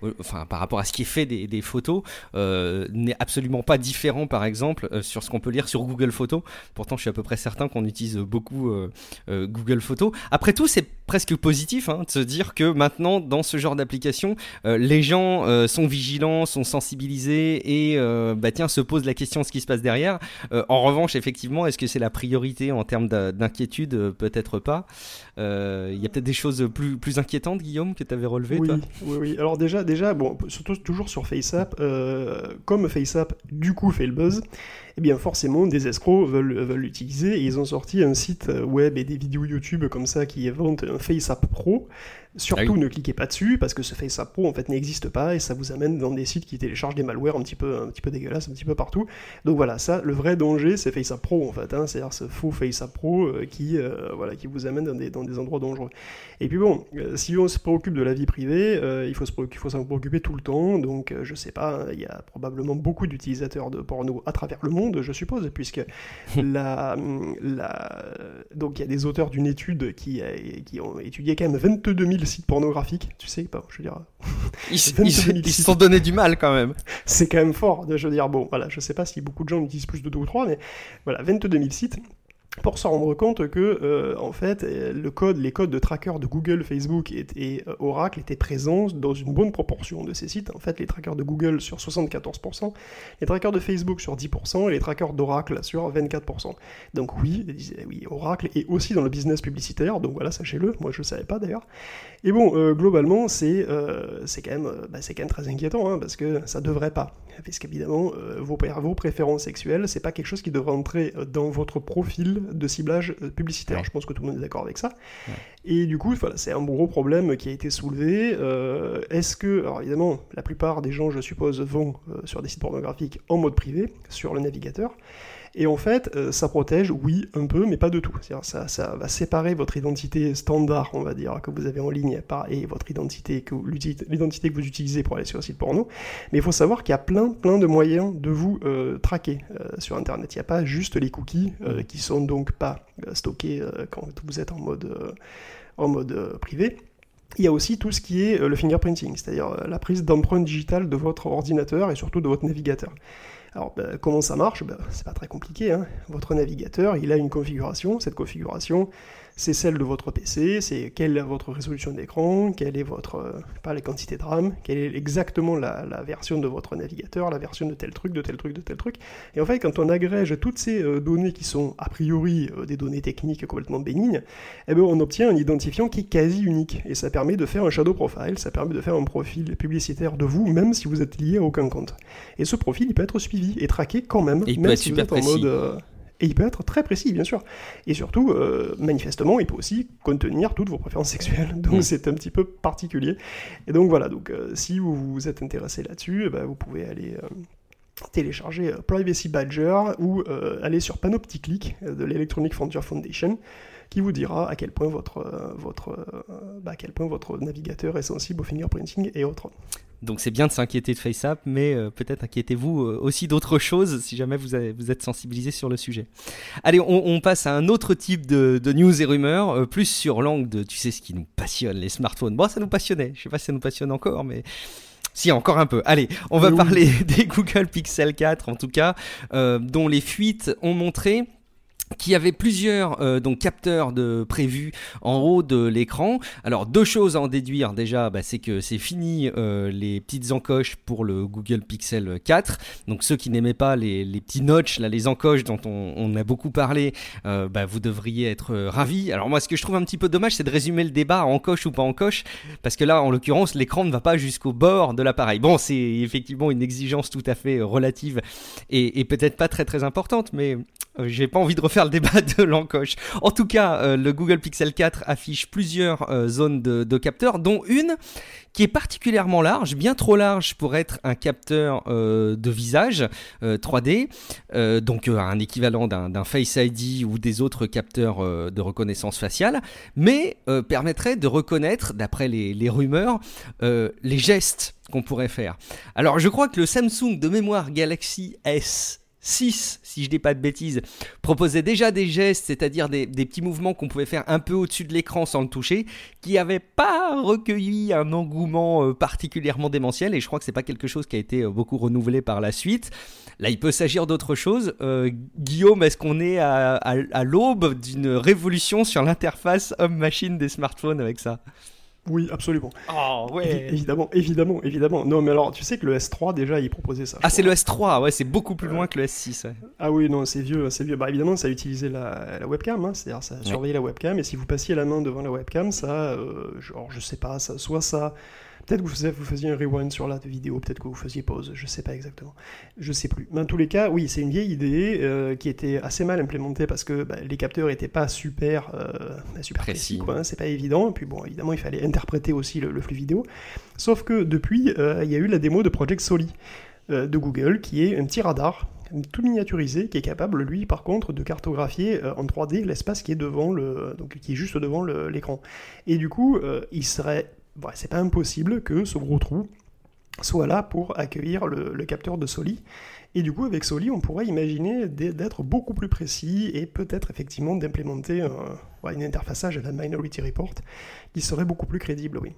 [SPEAKER 3] à ce qui est fait des photos n'est absolument pas différent, par exemple, sur ce qu'on peut lire sur Google Photos. Pourtant, je suis à peu près certain qu'on utilise beaucoup Google Photos. Après tout, c'est presque positif de se dire que maintenant, dans ce genre d'application, les gens sont vigilants, sont sensibilisés et se posent la question de ce qui se passe derrière. En revanche, effectivement, est-ce que c'est la priorité en termes d'inquiétude ? Peut-être pas. Il y a peut-être des choses plus inquiétantes, Guillaume, que tu avais relevées, toi ?
[SPEAKER 4] Oui. Alors déjà, bon, surtout toujours sur FaceApp, comme FaceApp du coup fait le buzz, eh bien forcément des escrocs veulent l'utiliser et ils ont sorti un site web et des vidéos YouTube comme ça qui vendent un FaceApp Pro. Surtout ne cliquez pas dessus parce que ce FaceApp Pro en fait n'existe pas et ça vous amène dans des sites qui téléchargent des malwares un petit peu dégueulasses un petit peu partout. Donc voilà, ça le vrai danger c'est FaceApp Pro en fait, c'est-à-dire ce faux FaceApp Pro qui vous amène dans des endroits dangereux. Et puis bon, si on se préoccupe de la vie privée, il faut s'en préoccuper tout le temps. Donc je sais pas, il y a probablement beaucoup d'utilisateurs de porno à travers le monde, je suppose, puisque donc il y a des auteurs d'une étude qui ont étudié quand même 22 000 sites pornographiques, tu sais, je veux dire...
[SPEAKER 3] Ils se sont donné du mal quand même.
[SPEAKER 4] C'est quand même fort, je veux dire, bon, voilà, je sais pas si beaucoup de gens utilisent plus de 2 ou 3, mais voilà, 22 000 sites. pour se rendre compte que, en fait, les codes de tracker de Google, Facebook et Oracle étaient présents dans une bonne proportion de ces sites. En fait, les trackers de Google sur 74%, les trackers de Facebook sur 10%, et les trackers d'Oracle sur 24%. Donc oui, Oracle est aussi dans le business publicitaire, donc voilà, sachez-le, moi je ne savais pas d'ailleurs. Et bon, globalement, c'est quand même très inquiétant, hein, parce que ça devrait pas. Parce qu'évidemment, vos préférences sexuelles, c'est pas quelque chose qui devrait entrer dans votre profil de ciblage publicitaire. Ouais. Je pense que tout le monde est d'accord avec ça. Ouais. Et du coup, voilà, c'est un gros problème qui a été soulevé. Alors évidemment, la plupart des gens, je suppose, vont sur des sites pornographiques en mode privé, sur le navigateur. Et en fait, ça protège, oui, un peu, mais pas de tout. C'est-à-dire, ça va séparer votre identité standard, on va dire, que vous avez en ligne, et votre l'identité que vous utilisez pour aller sur un site porno. Mais il faut savoir qu'il y a plein de moyens de vous traquer sur Internet. Il n'y a pas juste les cookies qui sont donc pas stockés quand vous êtes en mode privé. Il y a aussi tout ce qui est le fingerprinting, c'est-à-dire la prise d'empreinte digitale de votre ordinateur et surtout de votre navigateur. Alors, comment ça marche ? C'est pas très compliqué, hein. Votre navigateur, il a une configuration. Cette configuration, c'est celle de votre PC, c'est quelle est votre résolution d'écran, quelle est la quantité de RAM, quelle est exactement la version de votre navigateur, la version de tel truc. Et en fait, quand on agrège toutes ces données qui sont a priori des données techniques complètement bénignes, on obtient un identifiant qui est quasi unique. Et ça permet de faire un shadow profile, ça permet de faire un profil publicitaire de vous, même si vous êtes lié à aucun compte. Et ce profil, il peut être suivi et traqué quand même,
[SPEAKER 3] et il
[SPEAKER 4] même
[SPEAKER 3] peut être
[SPEAKER 4] si
[SPEAKER 3] super
[SPEAKER 4] vous êtes
[SPEAKER 3] précis.
[SPEAKER 4] en mode... Et il peut être très précis, bien sûr. Et surtout, manifestement, il peut aussi contenir toutes vos préférences sexuelles. Donc c'est un petit peu particulier. Et donc voilà, si vous vous êtes intéressé là-dessus, vous pouvez aller télécharger Privacy Badger ou aller sur Panopticlick de l'Electronic Frontier Foundation, qui vous dira à quel point votre navigateur est sensible au fingerprinting et autres.
[SPEAKER 3] Donc c'est bien de s'inquiéter de FaceApp, mais peut-être inquiétez-vous aussi d'autres choses si jamais vous êtes sensibilisé sur le sujet. Allez, on passe à un autre type de news et rumeurs, plus sur l'angle de, tu sais, ce qui nous passionne, les smartphones. Bon, ça nous passionnait, je sais pas si ça nous passionne encore, mais... Si, encore un peu. Allez, on va parler des Google Pixel 4, en tout cas, dont les fuites ont montré qu'il y avait plusieurs capteurs prévus en haut de l'écran. Alors, deux choses à en déduire déjà, c'est que c'est fini les petites encoches pour le Google Pixel 4. Donc ceux qui n'aimaient pas les petits notches, là, les encoches dont on a beaucoup parlé, vous devriez être ravis. Alors moi, ce que je trouve un petit peu dommage, c'est de résumer le débat à encoche ou pas encoche, parce que là, en l'occurrence, l'écran ne va pas jusqu'au bord de l'appareil. Bon, c'est effectivement une exigence tout à fait relative et peut-être pas très très importante, mais j'ai pas envie de refaire le débat de l'encoche. En tout cas, le Google Pixel 4 affiche plusieurs zones de capteurs, dont une qui est particulièrement large, bien trop large pour être un capteur de visage 3D, donc un équivalent d'un Face ID ou des autres capteurs de reconnaissance faciale, mais permettrait de reconnaître, d'après les rumeurs, les gestes qu'on pourrait faire. Alors, je crois que le Samsung de mémoire Galaxy S6, si je dis pas de bêtises, proposait déjà des gestes, c'est-à-dire des petits mouvements qu'on pouvait faire un peu au-dessus de l'écran sans le toucher, qui n'avaient pas recueilli un engouement particulièrement démentiel, et je crois que c'est pas quelque chose qui a été beaucoup renouvelé par la suite. Là, il peut s'agir d'autre chose. Guillaume, est-ce qu'on est à l'aube d'une révolution sur l'interface homme-machine des smartphones avec ça ?
[SPEAKER 4] Oui, absolument.
[SPEAKER 3] Oh, ouais.
[SPEAKER 4] Évidemment. Non, mais alors, tu sais que le S3, déjà, il proposait ça.
[SPEAKER 3] Ah, c'est le S3, ouais, c'est beaucoup plus loin que le S6, ouais.
[SPEAKER 4] Ah oui, non, c'est vieux. Bah, évidemment, ça utilisait la webcam, hein, c'est-à-dire ça surveillait la webcam, et si vous passiez la main devant la webcam, ça, je sais pas, ça... Peut-être que vous faisiez un rewind sur la vidéo, peut-être que vous faisiez pause, je sais pas exactement. Je sais plus. Mais en tous les cas, oui, c'est une vieille idée qui était assez mal implémentée parce que les capteurs étaient pas super précis, quoi, hein, c'est pas évident. Et puis bon, évidemment, il fallait interpréter aussi le flux vidéo. Sauf que depuis, il y a eu la démo de Project Soli de Google, qui est un petit radar tout miniaturisé, qui est capable, lui, par contre, de cartographier en 3D l'espace qui est qui est juste devant l'écran. Et du coup, il serait... c'est pas impossible que ce gros trou soit là pour accueillir le capteur de Soli. Et du coup, avec Soli, on pourrait imaginer d'être beaucoup plus précis et peut-être effectivement d'implémenter une interfaçage à la Minority Report qui serait beaucoup plus crédible, oui.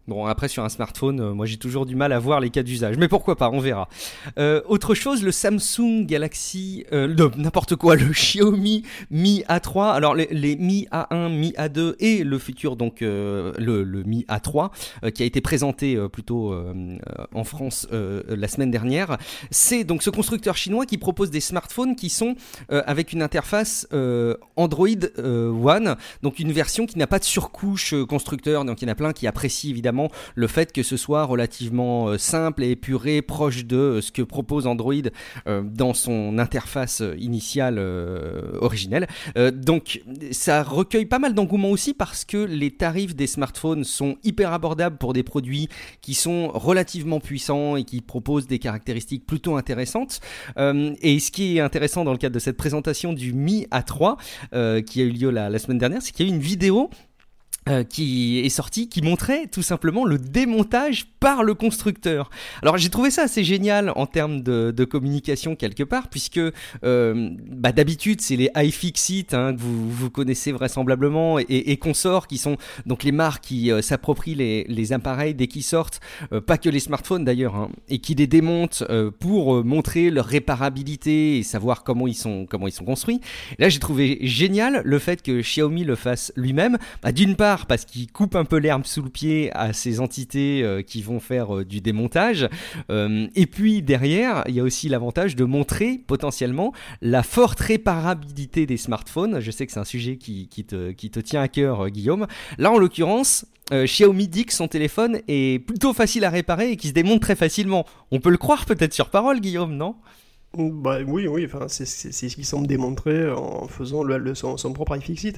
[SPEAKER 3] Bon, après sur un smartphone, moi j'ai toujours du mal à voir les cas d'usage, mais pourquoi pas, on verra. Autre chose, le Samsung Galaxy, n'importe quoi, le Xiaomi Mi A3. Alors les Mi A1, Mi A2 et le futur donc le Mi A3 qui a été présenté plutôt en France la semaine dernière. C'est donc ce constructeur chinois qui propose des smartphones qui sont avec une interface Android One, donc une version qui n'a pas de surcouche constructeur, donc il y en a plein qui apprécient évidemment le fait que ce soit relativement simple et épuré, proche de ce que propose Android dans son interface initiale originelle. Donc ça recueille pas mal d'engouement aussi parce que les tarifs des smartphones sont hyper abordables pour des produits qui sont relativement puissants et qui proposent des caractéristiques plutôt intéressantes. Et ce qui est intéressant dans le cadre de cette présentation du Mi A3 qui a eu lieu la semaine dernière, c'est qu'il y a eu une vidéo qui est sorti, qui montrait tout simplement le démontage par le constructeur. Alors j'ai trouvé ça assez génial en termes de communication quelque part, puisque d'habitude c'est les iFixit que vous connaissez vraisemblablement et consorts, qui sont donc les marques qui s'approprient les appareils dès qu'ils sortent, pas que les smartphones d'ailleurs, et qui les démontent pour montrer leur réparabilité et savoir comment ils sont construits. Et là j'ai trouvé génial le fait que Xiaomi le fasse lui-même, d'une part parce qu'il coupe un peu l'herbe sous le pied à ces entités qui vont faire du démontage, et puis derrière il y a aussi l'avantage de montrer potentiellement la forte réparabilité des smartphones. Je sais que c'est un sujet qui te tient à cœur, Guillaume. Là en l'occurrence Xiaomi dit que son téléphone est plutôt facile à réparer et qu'il se démonte très facilement. On peut le croire peut-être sur parole, Guillaume, non ?
[SPEAKER 4] Bah, oui, enfin, c'est ce qu'il semble démontrer en faisant son propre iFixit.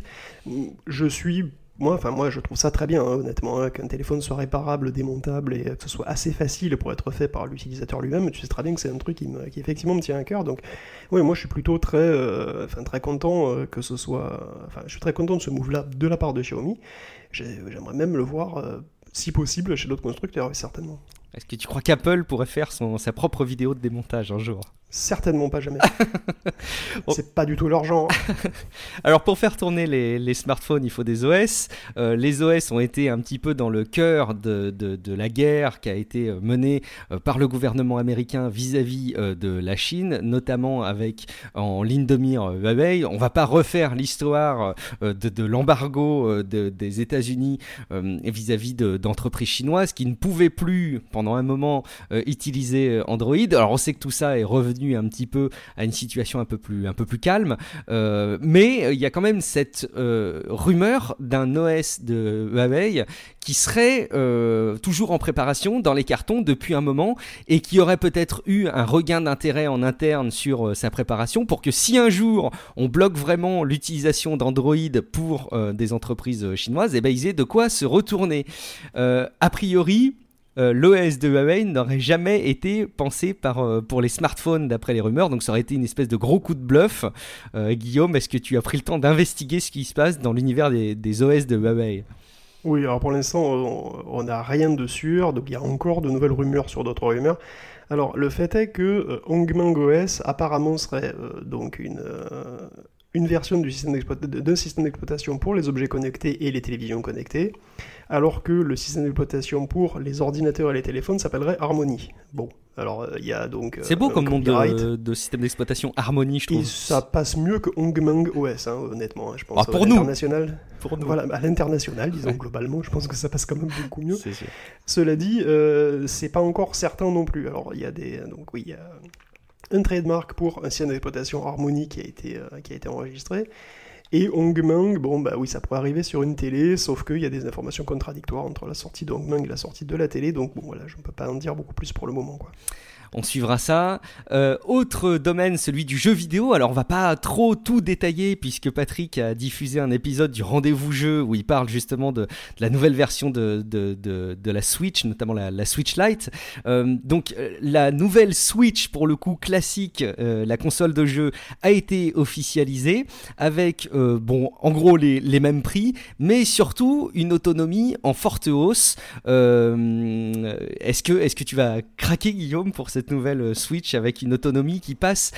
[SPEAKER 4] Moi, je trouve ça très bien, honnêtement, qu'un téléphone soit réparable, démontable et que ce soit assez facile pour être fait par l'utilisateur lui-même. Tu sais très bien que c'est un truc qui effectivement me tient à cœur. Donc, oui, moi, je suis plutôt très content que ce soit. Enfin, je suis très content de ce move-là de la part de Xiaomi. J'aimerais même le voir, si possible, chez d'autres constructeurs, certainement.
[SPEAKER 3] Est-ce que tu crois qu'Apple pourrait faire sa propre vidéo de démontage un jour ?
[SPEAKER 4] Certainement pas, jamais. C'est pas du tout leur genre.
[SPEAKER 3] Alors pour faire tourner les smartphones, il faut des OS. Les OS ont été un petit peu dans le cœur de la guerre qui a été menée par le gouvernement américain vis-à-vis de la Chine, notamment avec en ligne de mire Huawei. On va pas refaire l'histoire de l'embargo des États-Unis vis-à-vis d'entreprises chinoises qui ne pouvaient plus pendant un moment utiliser Android. Alors on sait que tout ça est revenu un petit peu à une situation un peu plus calme, mais il y a quand même cette rumeur d'un OS de Huawei qui serait toujours en préparation dans les cartons depuis un moment et qui aurait peut-être eu un regain d'intérêt en interne sur sa préparation pour que si un jour on bloque vraiment l'utilisation d'Android pour des entreprises chinoises, ils aient de quoi se retourner. A priori, l'OS de Huawei n'aurait jamais été pensé pour les smartphones d'après les rumeurs, donc ça aurait été une espèce de gros coup de bluff. Guillaume, est-ce que tu as pris le temps d'investiguer ce qui se passe dans l'univers des OS de Huawei ?
[SPEAKER 4] Oui, alors pour l'instant on n'a rien de sûr, donc il y a encore de nouvelles rumeurs sur d'autres rumeurs. Alors le fait est que Hongmeng OS apparemment serait donc une version d'un système d'exploitation pour les objets connectés et les télévisions connectées, alors que le système d'exploitation pour les ordinateurs et les téléphones s'appellerait Harmony. Bon, alors il y a donc...
[SPEAKER 3] c'est beau comme nom de système d'exploitation, Harmony, je trouve.
[SPEAKER 4] Et ça passe mieux que Hongmeng OS, honnêtement, je pense.
[SPEAKER 3] Pour nous. Pour nous.
[SPEAKER 4] Voilà, à l'international, disons, globalement, je pense que ça passe quand même beaucoup mieux.
[SPEAKER 3] C'est sûr.
[SPEAKER 4] Cela dit, c'est pas encore certain non plus. Alors il y a un trademark pour un système d'exploitation Harmony qui a été enregistré. Et Hongmeng, ça pourrait arriver sur une télé, sauf qu'il y a des informations contradictoires entre la sortie de Hongmeng et la sortie de la télé, donc je ne peux pas en dire beaucoup plus pour le moment, quoi.
[SPEAKER 3] On suivra ça. Autre domaine, celui du jeu vidéo. Alors on va pas trop tout détailler puisque Patrick a diffusé un épisode du Rendez-vous Jeu où il parle justement de la nouvelle version de la Switch, notamment la Switch Lite. Donc la nouvelle Switch, pour le coup classique, la console de jeu, a été officialisée avec en gros les mêmes prix, mais surtout une autonomie en forte hausse. Est-ce que tu vas craquer, Guillaume, pour cette cette nouvelle Switch avec une autonomie qui passe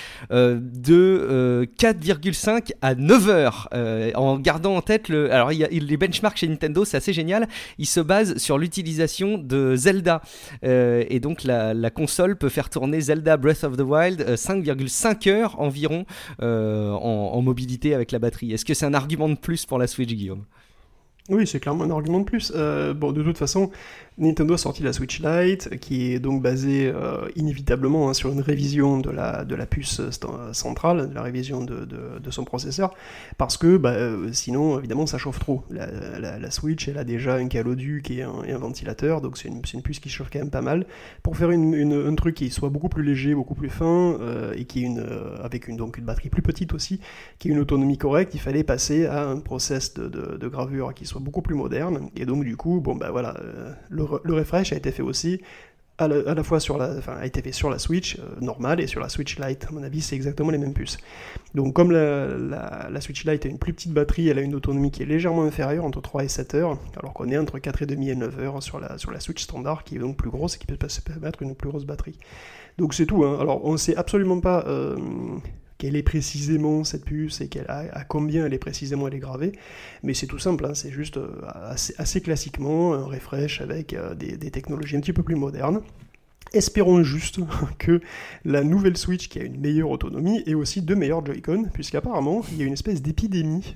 [SPEAKER 3] de 4,5 à 9 heures. En gardant en tête alors les benchmarks chez Nintendo, c'est assez génial. Ils se basent sur l'utilisation de Zelda. Et donc la console peut faire tourner Zelda Breath of the Wild 5,5 heures environ en mobilité avec la batterie. Est-ce que c'est un argument de plus pour la Switch, Guillaume ?
[SPEAKER 4] Oui, c'est clairement un argument de plus. Bon, de toute façon, Nintendo a sorti la Switch Lite, qui est donc basée inévitablement sur une révision de la puce centrale, de la révision de son processeur, parce que sinon, évidemment, ça chauffe trop. La Switch, elle a déjà un caloduc et un ventilateur, donc c'est une puce qui chauffe quand même pas mal. Pour faire un truc qui soit beaucoup plus léger, beaucoup plus fin, et qui est avec une batterie plus petite aussi, qui ait une autonomie correcte, il fallait passer à un process de gravure qui soit beaucoup plus moderne, et donc du coup, le refresh a été fait aussi à la fois a été fait sur la Switch normale et sur la Switch Lite. À mon avis, c'est exactement les mêmes puces. Donc comme la Switch Lite a une plus petite batterie, elle a une autonomie qui est légèrement inférieure, entre 3 et 7 heures, alors qu'on est entre 4,5 et 9 heures sur la Switch standard, qui est donc plus grosse et qui peut se permettre une plus grosse batterie. Donc c'est tout, hein. Alors on ne sait absolument pas quelle est précisément cette puce et à combien elle est gravée, mais c'est tout simple, hein, c'est juste assez classiquement un refresh avec des technologies un petit peu plus modernes. Espérons juste que la nouvelle Switch, qui a une meilleure autonomie, ait aussi de meilleurs Joy-Con, puisqu'apparemment il y a une espèce d'épidémie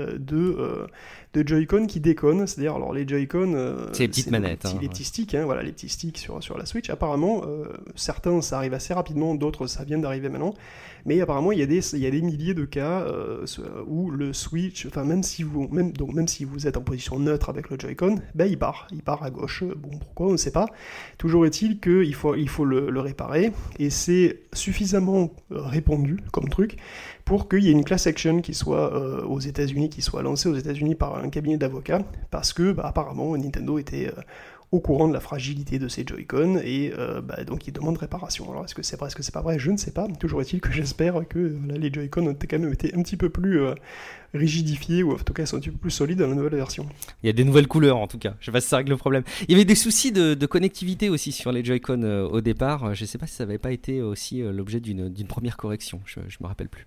[SPEAKER 4] de Joy-Con qui déconnent, c'est-à-dire alors les Joy-Con,
[SPEAKER 3] c'est les petites manettes,
[SPEAKER 4] les petits sticks, hein, voilà, les petits sticks sur la Switch. Apparemment, certains ça arrive assez rapidement, d'autres ça vient d'arriver maintenant, mais apparemment il y a des milliers de cas où le Switch, enfin même si vous êtes en position neutre avec le Joy-Con, il part à gauche. Bon, pourquoi on ne sait pas. Toujours est-il qu'il faut le réparer, et c'est suffisamment répandu comme truc pour qu'il y ait une class action qui soit aux États-Unis, qui soit lancée aux États-Unis par un cabinet d'avocats, parce que apparemment Nintendo était au courant de la fragilité de ces Joy-Con, et donc il demande réparation. Alors est-ce que c'est vrai, est-ce que c'est pas vrai, je ne sais pas. Toujours est-il que j'espère que les Joy-Con ont quand même été un petit peu plus rigidifiés, ou en tout cas sont un petit peu plus solides dans la nouvelle version.
[SPEAKER 3] Il y a des nouvelles couleurs en tout cas, je sais pas si ça règle le problème. Il y avait des soucis de connectivité aussi sur les Joy-Con au départ, je sais pas si ça avait pas été aussi l'objet d'une première correction, je me rappelle plus.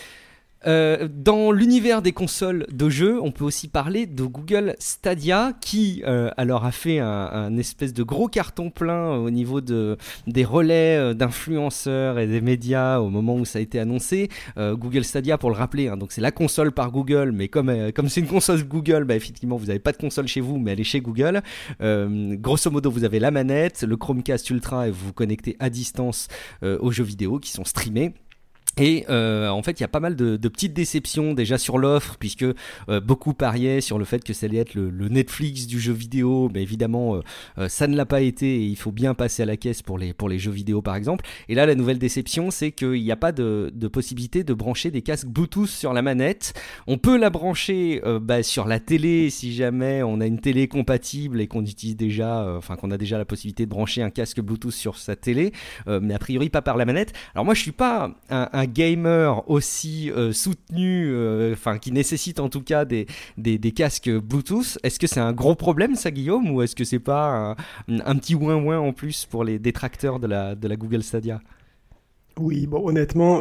[SPEAKER 3] Dans l'univers des consoles de jeux, on peut aussi parler de Google Stadia qui alors a fait un espèce de gros carton plein au niveau des relais d'influenceurs et des médias au moment où ça a été annoncé. Google Stadia, pour le rappeler, hein, donc c'est la console par Google, mais comme c'est une console Google, effectivement vous n'avez pas de console chez vous, mais elle est chez Google. Grosso modo, vous avez la manette, le Chromecast Ultra, et vous vous connectez à distance aux jeux vidéo qui sont streamés. Et en fait il y a pas mal de petites déceptions déjà sur l'offre, puisque beaucoup pariaient sur le fait que ça allait être le Netflix du jeu vidéo, mais évidemment ça ne l'a pas été, et il faut bien passer à la caisse pour les jeux vidéo par exemple. Et là la nouvelle déception, c'est qu'il n'y a pas de possibilité de brancher des casques Bluetooth sur la manette. On peut la brancher sur la télé si jamais on a une télé compatible et qu'on utilise déjà, qu'on a déjà la possibilité de brancher un casque Bluetooth sur sa télé, mais a priori pas par la manette. Alors moi je suis pas un gamer aussi soutenu, qui nécessite en tout cas des casques Bluetooth. Est-ce que c'est un gros problème ça, Guillaume, ou est-ce que c'est pas un petit ouin-ouin en plus pour les détracteurs de la Google Stadia?
[SPEAKER 4] Oui, bon, honnêtement,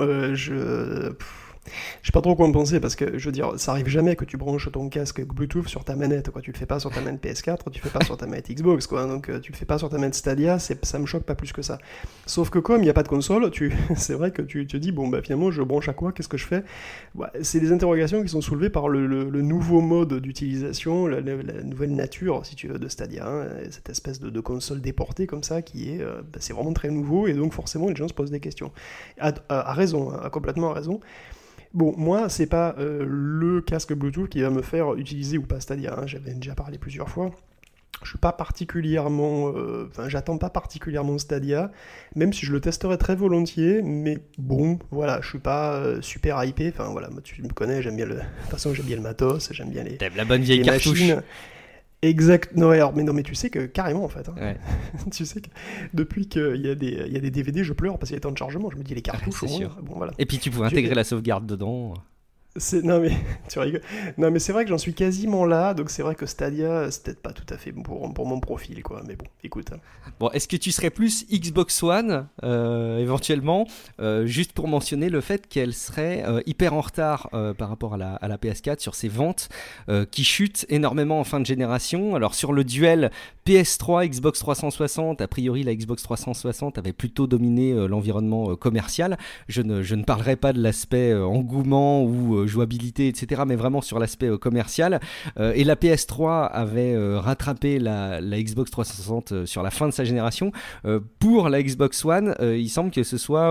[SPEAKER 4] je sais pas trop quoi en penser, parce que je veux dire, ça arrive jamais que tu branches ton casque Bluetooth sur ta manette, quoi. Tu le fais pas sur ta manette PS4, tu le fais pas sur ta manette Xbox, quoi. Donc tu le fais pas sur ta manette Stadia, ça me choque pas plus que ça. Sauf que comme il n'y a pas de console, c'est vrai que tu te dis finalement je branche à quoi, qu'est-ce que je fais? C'est des interrogations qui sont soulevées par le nouveau mode d'utilisation, la nouvelle nature, si tu veux, de Stadia, hein. Cette espèce de console déportée comme ça qui est, c'est vraiment très nouveau, et donc forcément les gens se posent des questions. À raison, hein, complètement à raison. Bon, moi, c'est pas le casque Bluetooth qui va me faire utiliser ou pas Stadia, hein. J'avais déjà parlé plusieurs fois. Je suis pas particulièrement... j'attends pas particulièrement Stadia, même si je le testerai très volontiers, mais bon, voilà, je suis pas super hypé. Enfin, voilà, tu me connais, j'aime bien de toute façon, j'aime bien le matos, j'aime bien les...
[SPEAKER 3] T'aimes la bonne vieille cartouche.
[SPEAKER 4] Machines. Exact. Non, alors, mais tu sais que carrément en fait. Hein.
[SPEAKER 3] Ouais.
[SPEAKER 4] Tu sais que depuis qu'il y a des DVD, je pleure parce qu'il y a tant de chargement. Je me dis les cartouches.
[SPEAKER 3] C'est sûr.
[SPEAKER 4] Bon, voilà.
[SPEAKER 3] Et puis tu pouvais intégrer la sauvegarde dedans.
[SPEAKER 4] Non mais tu rigoles. Non mais c'est vrai que j'en suis quasiment là, donc c'est vrai que Stadia c'est peut-être pas tout à fait pour mon profil quoi. Mais bon, écoute.
[SPEAKER 3] Bon, est-ce que tu serais plus Xbox One éventuellement, juste pour mentionner le fait qu'elle serait hyper en retard par rapport à la PS4 sur ses ventes qui chutent énormément en fin de génération. Alors sur le duel PS3 Xbox 360, a priori la Xbox 360 avait plutôt dominé l'environnement commercial. Je ne parlerai pas de l'aspect engouement ou jouabilité, etc., mais vraiment sur l'aspect commercial. Et la PS3 avait rattrapé la Xbox 360 sur la fin de sa génération. Pour la Xbox One, il semble que ce soit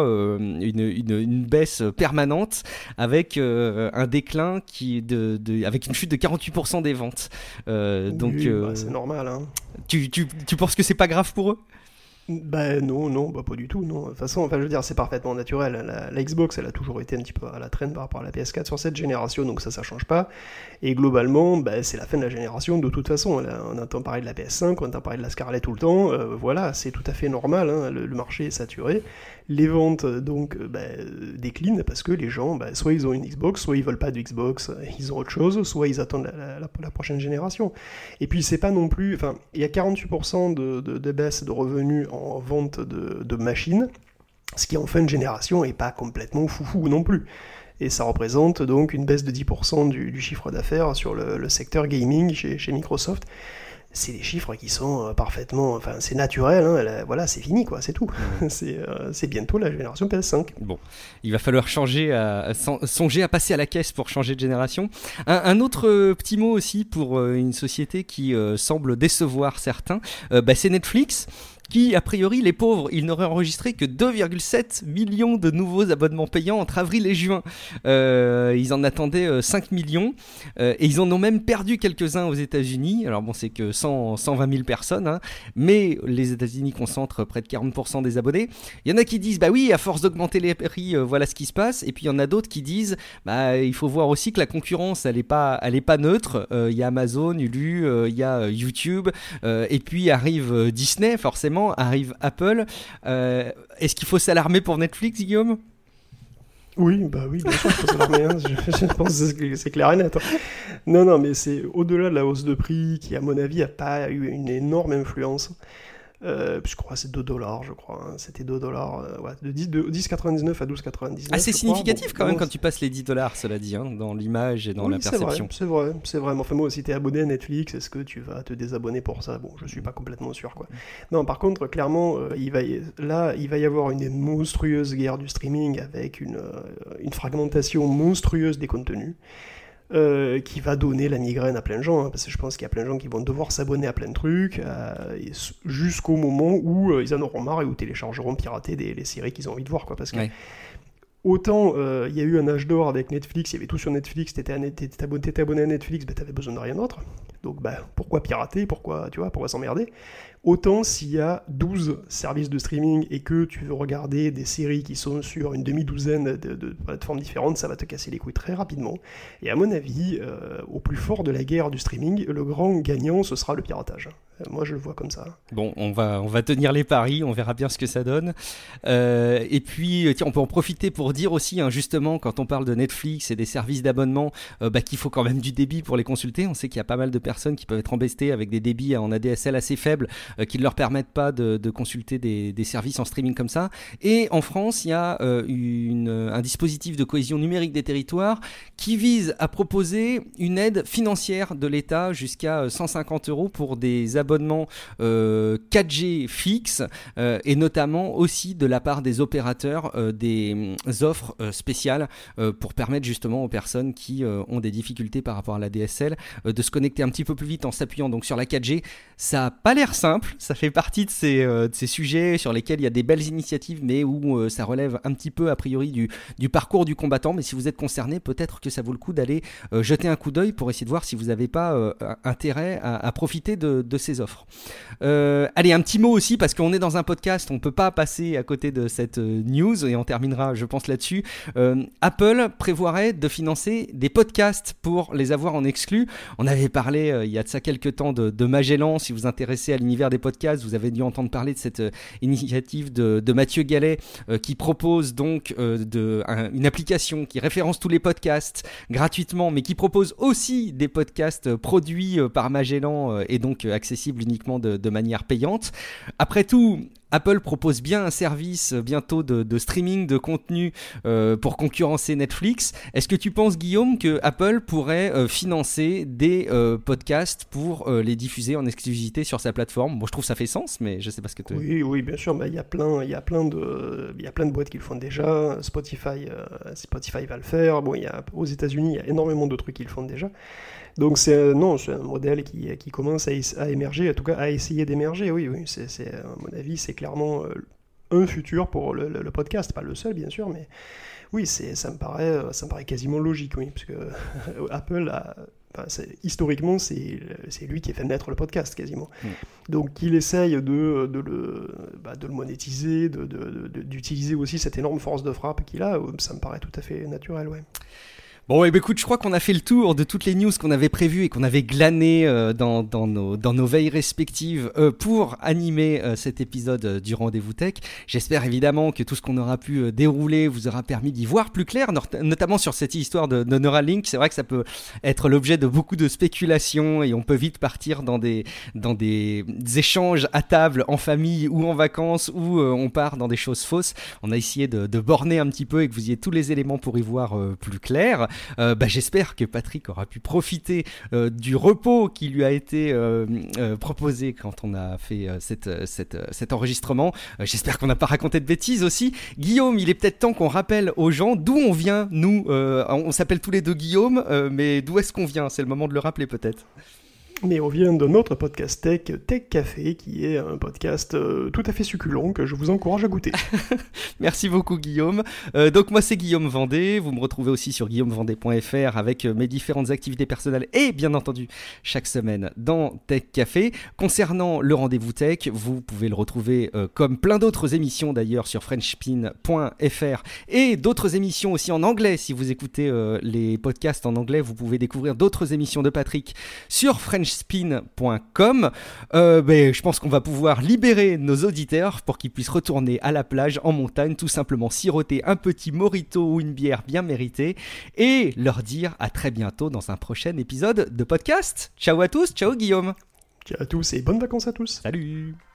[SPEAKER 3] une baisse permanente avec un déclin avec une chute de 48% des ventes. Donc,
[SPEAKER 4] oui, c'est normal. Hein.
[SPEAKER 3] Tu penses que c'est pas grave pour eux ?
[SPEAKER 4] Bah non, pas du tout, non. De toute façon, je veux dire, c'est parfaitement naturel. La Xbox, elle a toujours été un petit peu à la traîne par rapport à la PS4 sur cette génération, donc ça change pas. Et globalement, c'est la fin de la génération de toute façon. Là, on entend parler de la PS5, on entend parler de la Scarlett tout le temps. Voilà, c'est tout à fait normal, hein, le marché est saturé. Les ventes, donc, déclinent parce que les gens, soit ils ont une Xbox, soit ils veulent pas de Xbox, ils ont autre chose, soit ils attendent la prochaine génération. Et puis, c'est pas non plus... Enfin, il y a 48% de baisse de revenus en vente de machines, ce qui en fin de génération est pas complètement foufou non plus. Et ça représente donc une baisse de 10% du chiffre d'affaires sur le secteur gaming chez Microsoft. C'est des chiffres qui sont parfaitement... Enfin, c'est naturel, hein, voilà, c'est fini, quoi, c'est tout. C'est bientôt la génération PS5.
[SPEAKER 3] Bon, il va falloir songer à passer à la caisse pour changer de génération. Un autre petit mot aussi pour une société qui semble décevoir certains, c'est Netflix, qui, a priori, les pauvres, ils n'auraient enregistré que 2,7 millions de nouveaux abonnements payants entre avril et juin. Ils en attendaient 5 millions, et ils en ont même perdu quelques-uns aux États-Unis. Alors bon, c'est que 120 000 personnes, hein, mais les États-Unis concentrent près de 40% des abonnés. Il y en a qui disent, bah oui, à force d'augmenter les prix, voilà ce qui se passe. Et puis il y en a d'autres qui disent, il faut voir aussi que la concurrence, elle est pas neutre. Il y a Amazon, Hulu, il y a YouTube, et puis arrive Disney, forcément. Arrive Apple. Est-ce qu'il faut s'alarmer pour Netflix, Guillaume ?
[SPEAKER 4] Oui, bien sûr, il faut s'alarmer. Hein. Je pense que c'est clair et net. Hein. Non, mais c'est au-delà de la hausse de prix qui, à mon avis, n'a pas eu une énorme influence. Je crois que c'est $2, je crois. Hein. C'était $2, de 10,99 à 12,99.
[SPEAKER 3] C'est significatif quand même quand tu passes les $10, cela dit, hein, dans l'image et dans la perception.
[SPEAKER 4] C'est vrai. Mais enfin, moi, si t'es abonné à Netflix, est-ce que tu vas te désabonner pour ça ? Bon, je suis pas complètement sûr, quoi. Non, par contre, clairement, il va y avoir une monstrueuse guerre du streaming avec une fragmentation monstrueuse des contenus. Qui va donner la migraine à plein de gens, hein, parce que je pense qu'il y a plein de gens qui vont devoir s'abonner à plein de trucs, jusqu'au moment où ils en auront marre et où téléchargeront pirater les séries qu'ils ont envie de voir, quoi, parce que autant il y a eu un âge d'or avec Netflix, il y avait tout sur Netflix, t'étais abonné à Netflix, t'avais besoin de rien d'autre, donc pourquoi pirater, pourquoi s'emmerder ? Autant s'il y a 12 services de streaming et que tu veux regarder des séries qui sont sur une demi-douzaine de plateformes différentes, ça va te casser les couilles très rapidement. Et à mon avis, au plus fort de la guerre du streaming, le grand gagnant, ce sera le piratage. Moi, je le vois comme ça.
[SPEAKER 3] Bon, on va tenir les paris, on verra bien ce que ça donne. Et puis, tiens, on peut en profiter pour dire aussi, hein, justement, quand on parle de Netflix et des services d'abonnement, qu'il faut quand même du débit pour les consulter. On sait qu'il y a pas mal de personnes qui peuvent être embêtées avec des débits en ADSL assez faibles, qui ne leur permettent pas de consulter des services en streaming comme ça. Et en France, il y a un dispositif de cohésion numérique des territoires qui vise à proposer une aide financière de l'État jusqu'à 150 € pour des abonnements 4G fixes, et notamment aussi de la part des opérateurs des offres spéciales pour permettre justement aux personnes qui ont des difficultés par rapport à la DSL de se connecter un petit peu plus vite en s'appuyant donc sur la 4G. Ça n'a pas l'air simple, ça fait partie de ces sujets sur lesquels il y a des belles initiatives, mais où ça relève un petit peu a priori du parcours du combattant. Mais si vous êtes concerné, peut-être que ça vaut le coup d'aller jeter un coup d'œil pour essayer de voir si vous n'avez pas intérêt à profiter de ces vous offre. Allez, un petit mot aussi, parce qu'on est dans un podcast, on ne peut pas passer à côté de cette news, et on terminera, je pense, là-dessus. Apple prévoirait de financer des podcasts pour les avoir en exclu. On avait parlé, il y a de ça quelques temps, de Magellan. Si vous vous intéressez à l'univers des podcasts, vous avez dû entendre parler de cette initiative de Mathieu Gallet, qui propose donc une application qui référence tous les podcasts gratuitement, mais qui propose aussi des podcasts produits par Magellan et donc accessibles uniquement de manière payante. Après tout, Apple propose bien un service bientôt de streaming de contenu pour concurrencer Netflix. Est-ce que tu penses, Guillaume, que Apple pourrait financer des podcasts pour les diffuser en exclusivité sur sa plateforme? Bon, je trouve que ça fait sens, mais je ne sais pas ce que tu...
[SPEAKER 4] Oui, bien sûr. Il y a plein de boîtes qui le font déjà. Spotify va le faire. Bon, aux États-Unis, il y a énormément de trucs qui le font déjà. Donc c'est un modèle qui commence à émerger, en tout cas à essayer d'émerger. Oui, c'est à mon avis, c'est clairement un futur pour le podcast, pas le seul bien sûr, mais oui, ça me paraît quasiment logique, oui, parce que Apple historiquement, c'est lui qui a fait naître le podcast quasiment. Donc qu'il essaye de le monétiser, d'utiliser aussi cette énorme force de frappe qu'il a, ça me paraît tout à fait naturel, ouais.
[SPEAKER 3] Bon, écoute, je crois qu'on a fait le tour de toutes les news qu'on avait prévues et qu'on avait glanées dans nos veilles respectives pour animer cet épisode du Rendez-vous Tech. J'espère évidemment que tout ce qu'on aura pu dérouler vous aura permis d'y voir plus clair, notamment sur cette histoire de Neuralink. C'est vrai que ça peut être l'objet de beaucoup de spéculations et on peut vite partir dans des échanges à table, en famille ou en vacances, où on part dans des choses fausses. On a essayé de borner un petit peu et que vous ayez tous les éléments pour y voir plus clair. J'espère que Patrick aura pu profiter du repos qui lui a été proposé quand on a fait cet enregistrement. J'espère qu'on n'a pas raconté de bêtises aussi. Guillaume, il est peut-être temps qu'on rappelle aux gens d'où on vient, nous. On s'appelle tous les deux Guillaume, mais d'où est-ce qu'on vient? C'est le moment de le rappeler peut-être.
[SPEAKER 4] Mais on vient de notre podcast Tech Café, qui est un podcast tout à fait succulent que je vous encourage à goûter.
[SPEAKER 3] Merci beaucoup Guillaume. Donc moi c'est Guillaume Vendée, vous me retrouvez aussi sur guillaumevendée.fr avec mes différentes activités personnelles et bien entendu chaque semaine dans Tech Café. Concernant le Rendez-vous Tech, vous pouvez le retrouver comme plein d'autres émissions d'ailleurs sur frenchspin.fr et d'autres émissions aussi en anglais. Si vous écoutez les podcasts en anglais, vous pouvez découvrir d'autres émissions de Patrick sur frenchspin.com. Je pense qu'on va pouvoir libérer nos auditeurs pour qu'ils puissent retourner à la plage, en montagne, tout simplement siroter un petit mojito ou une bière bien méritée et leur dire à très bientôt dans un prochain épisode de podcast. Ciao à tous, ciao Guillaume.
[SPEAKER 4] Ciao à tous et bonnes vacances à tous.
[SPEAKER 3] Salut.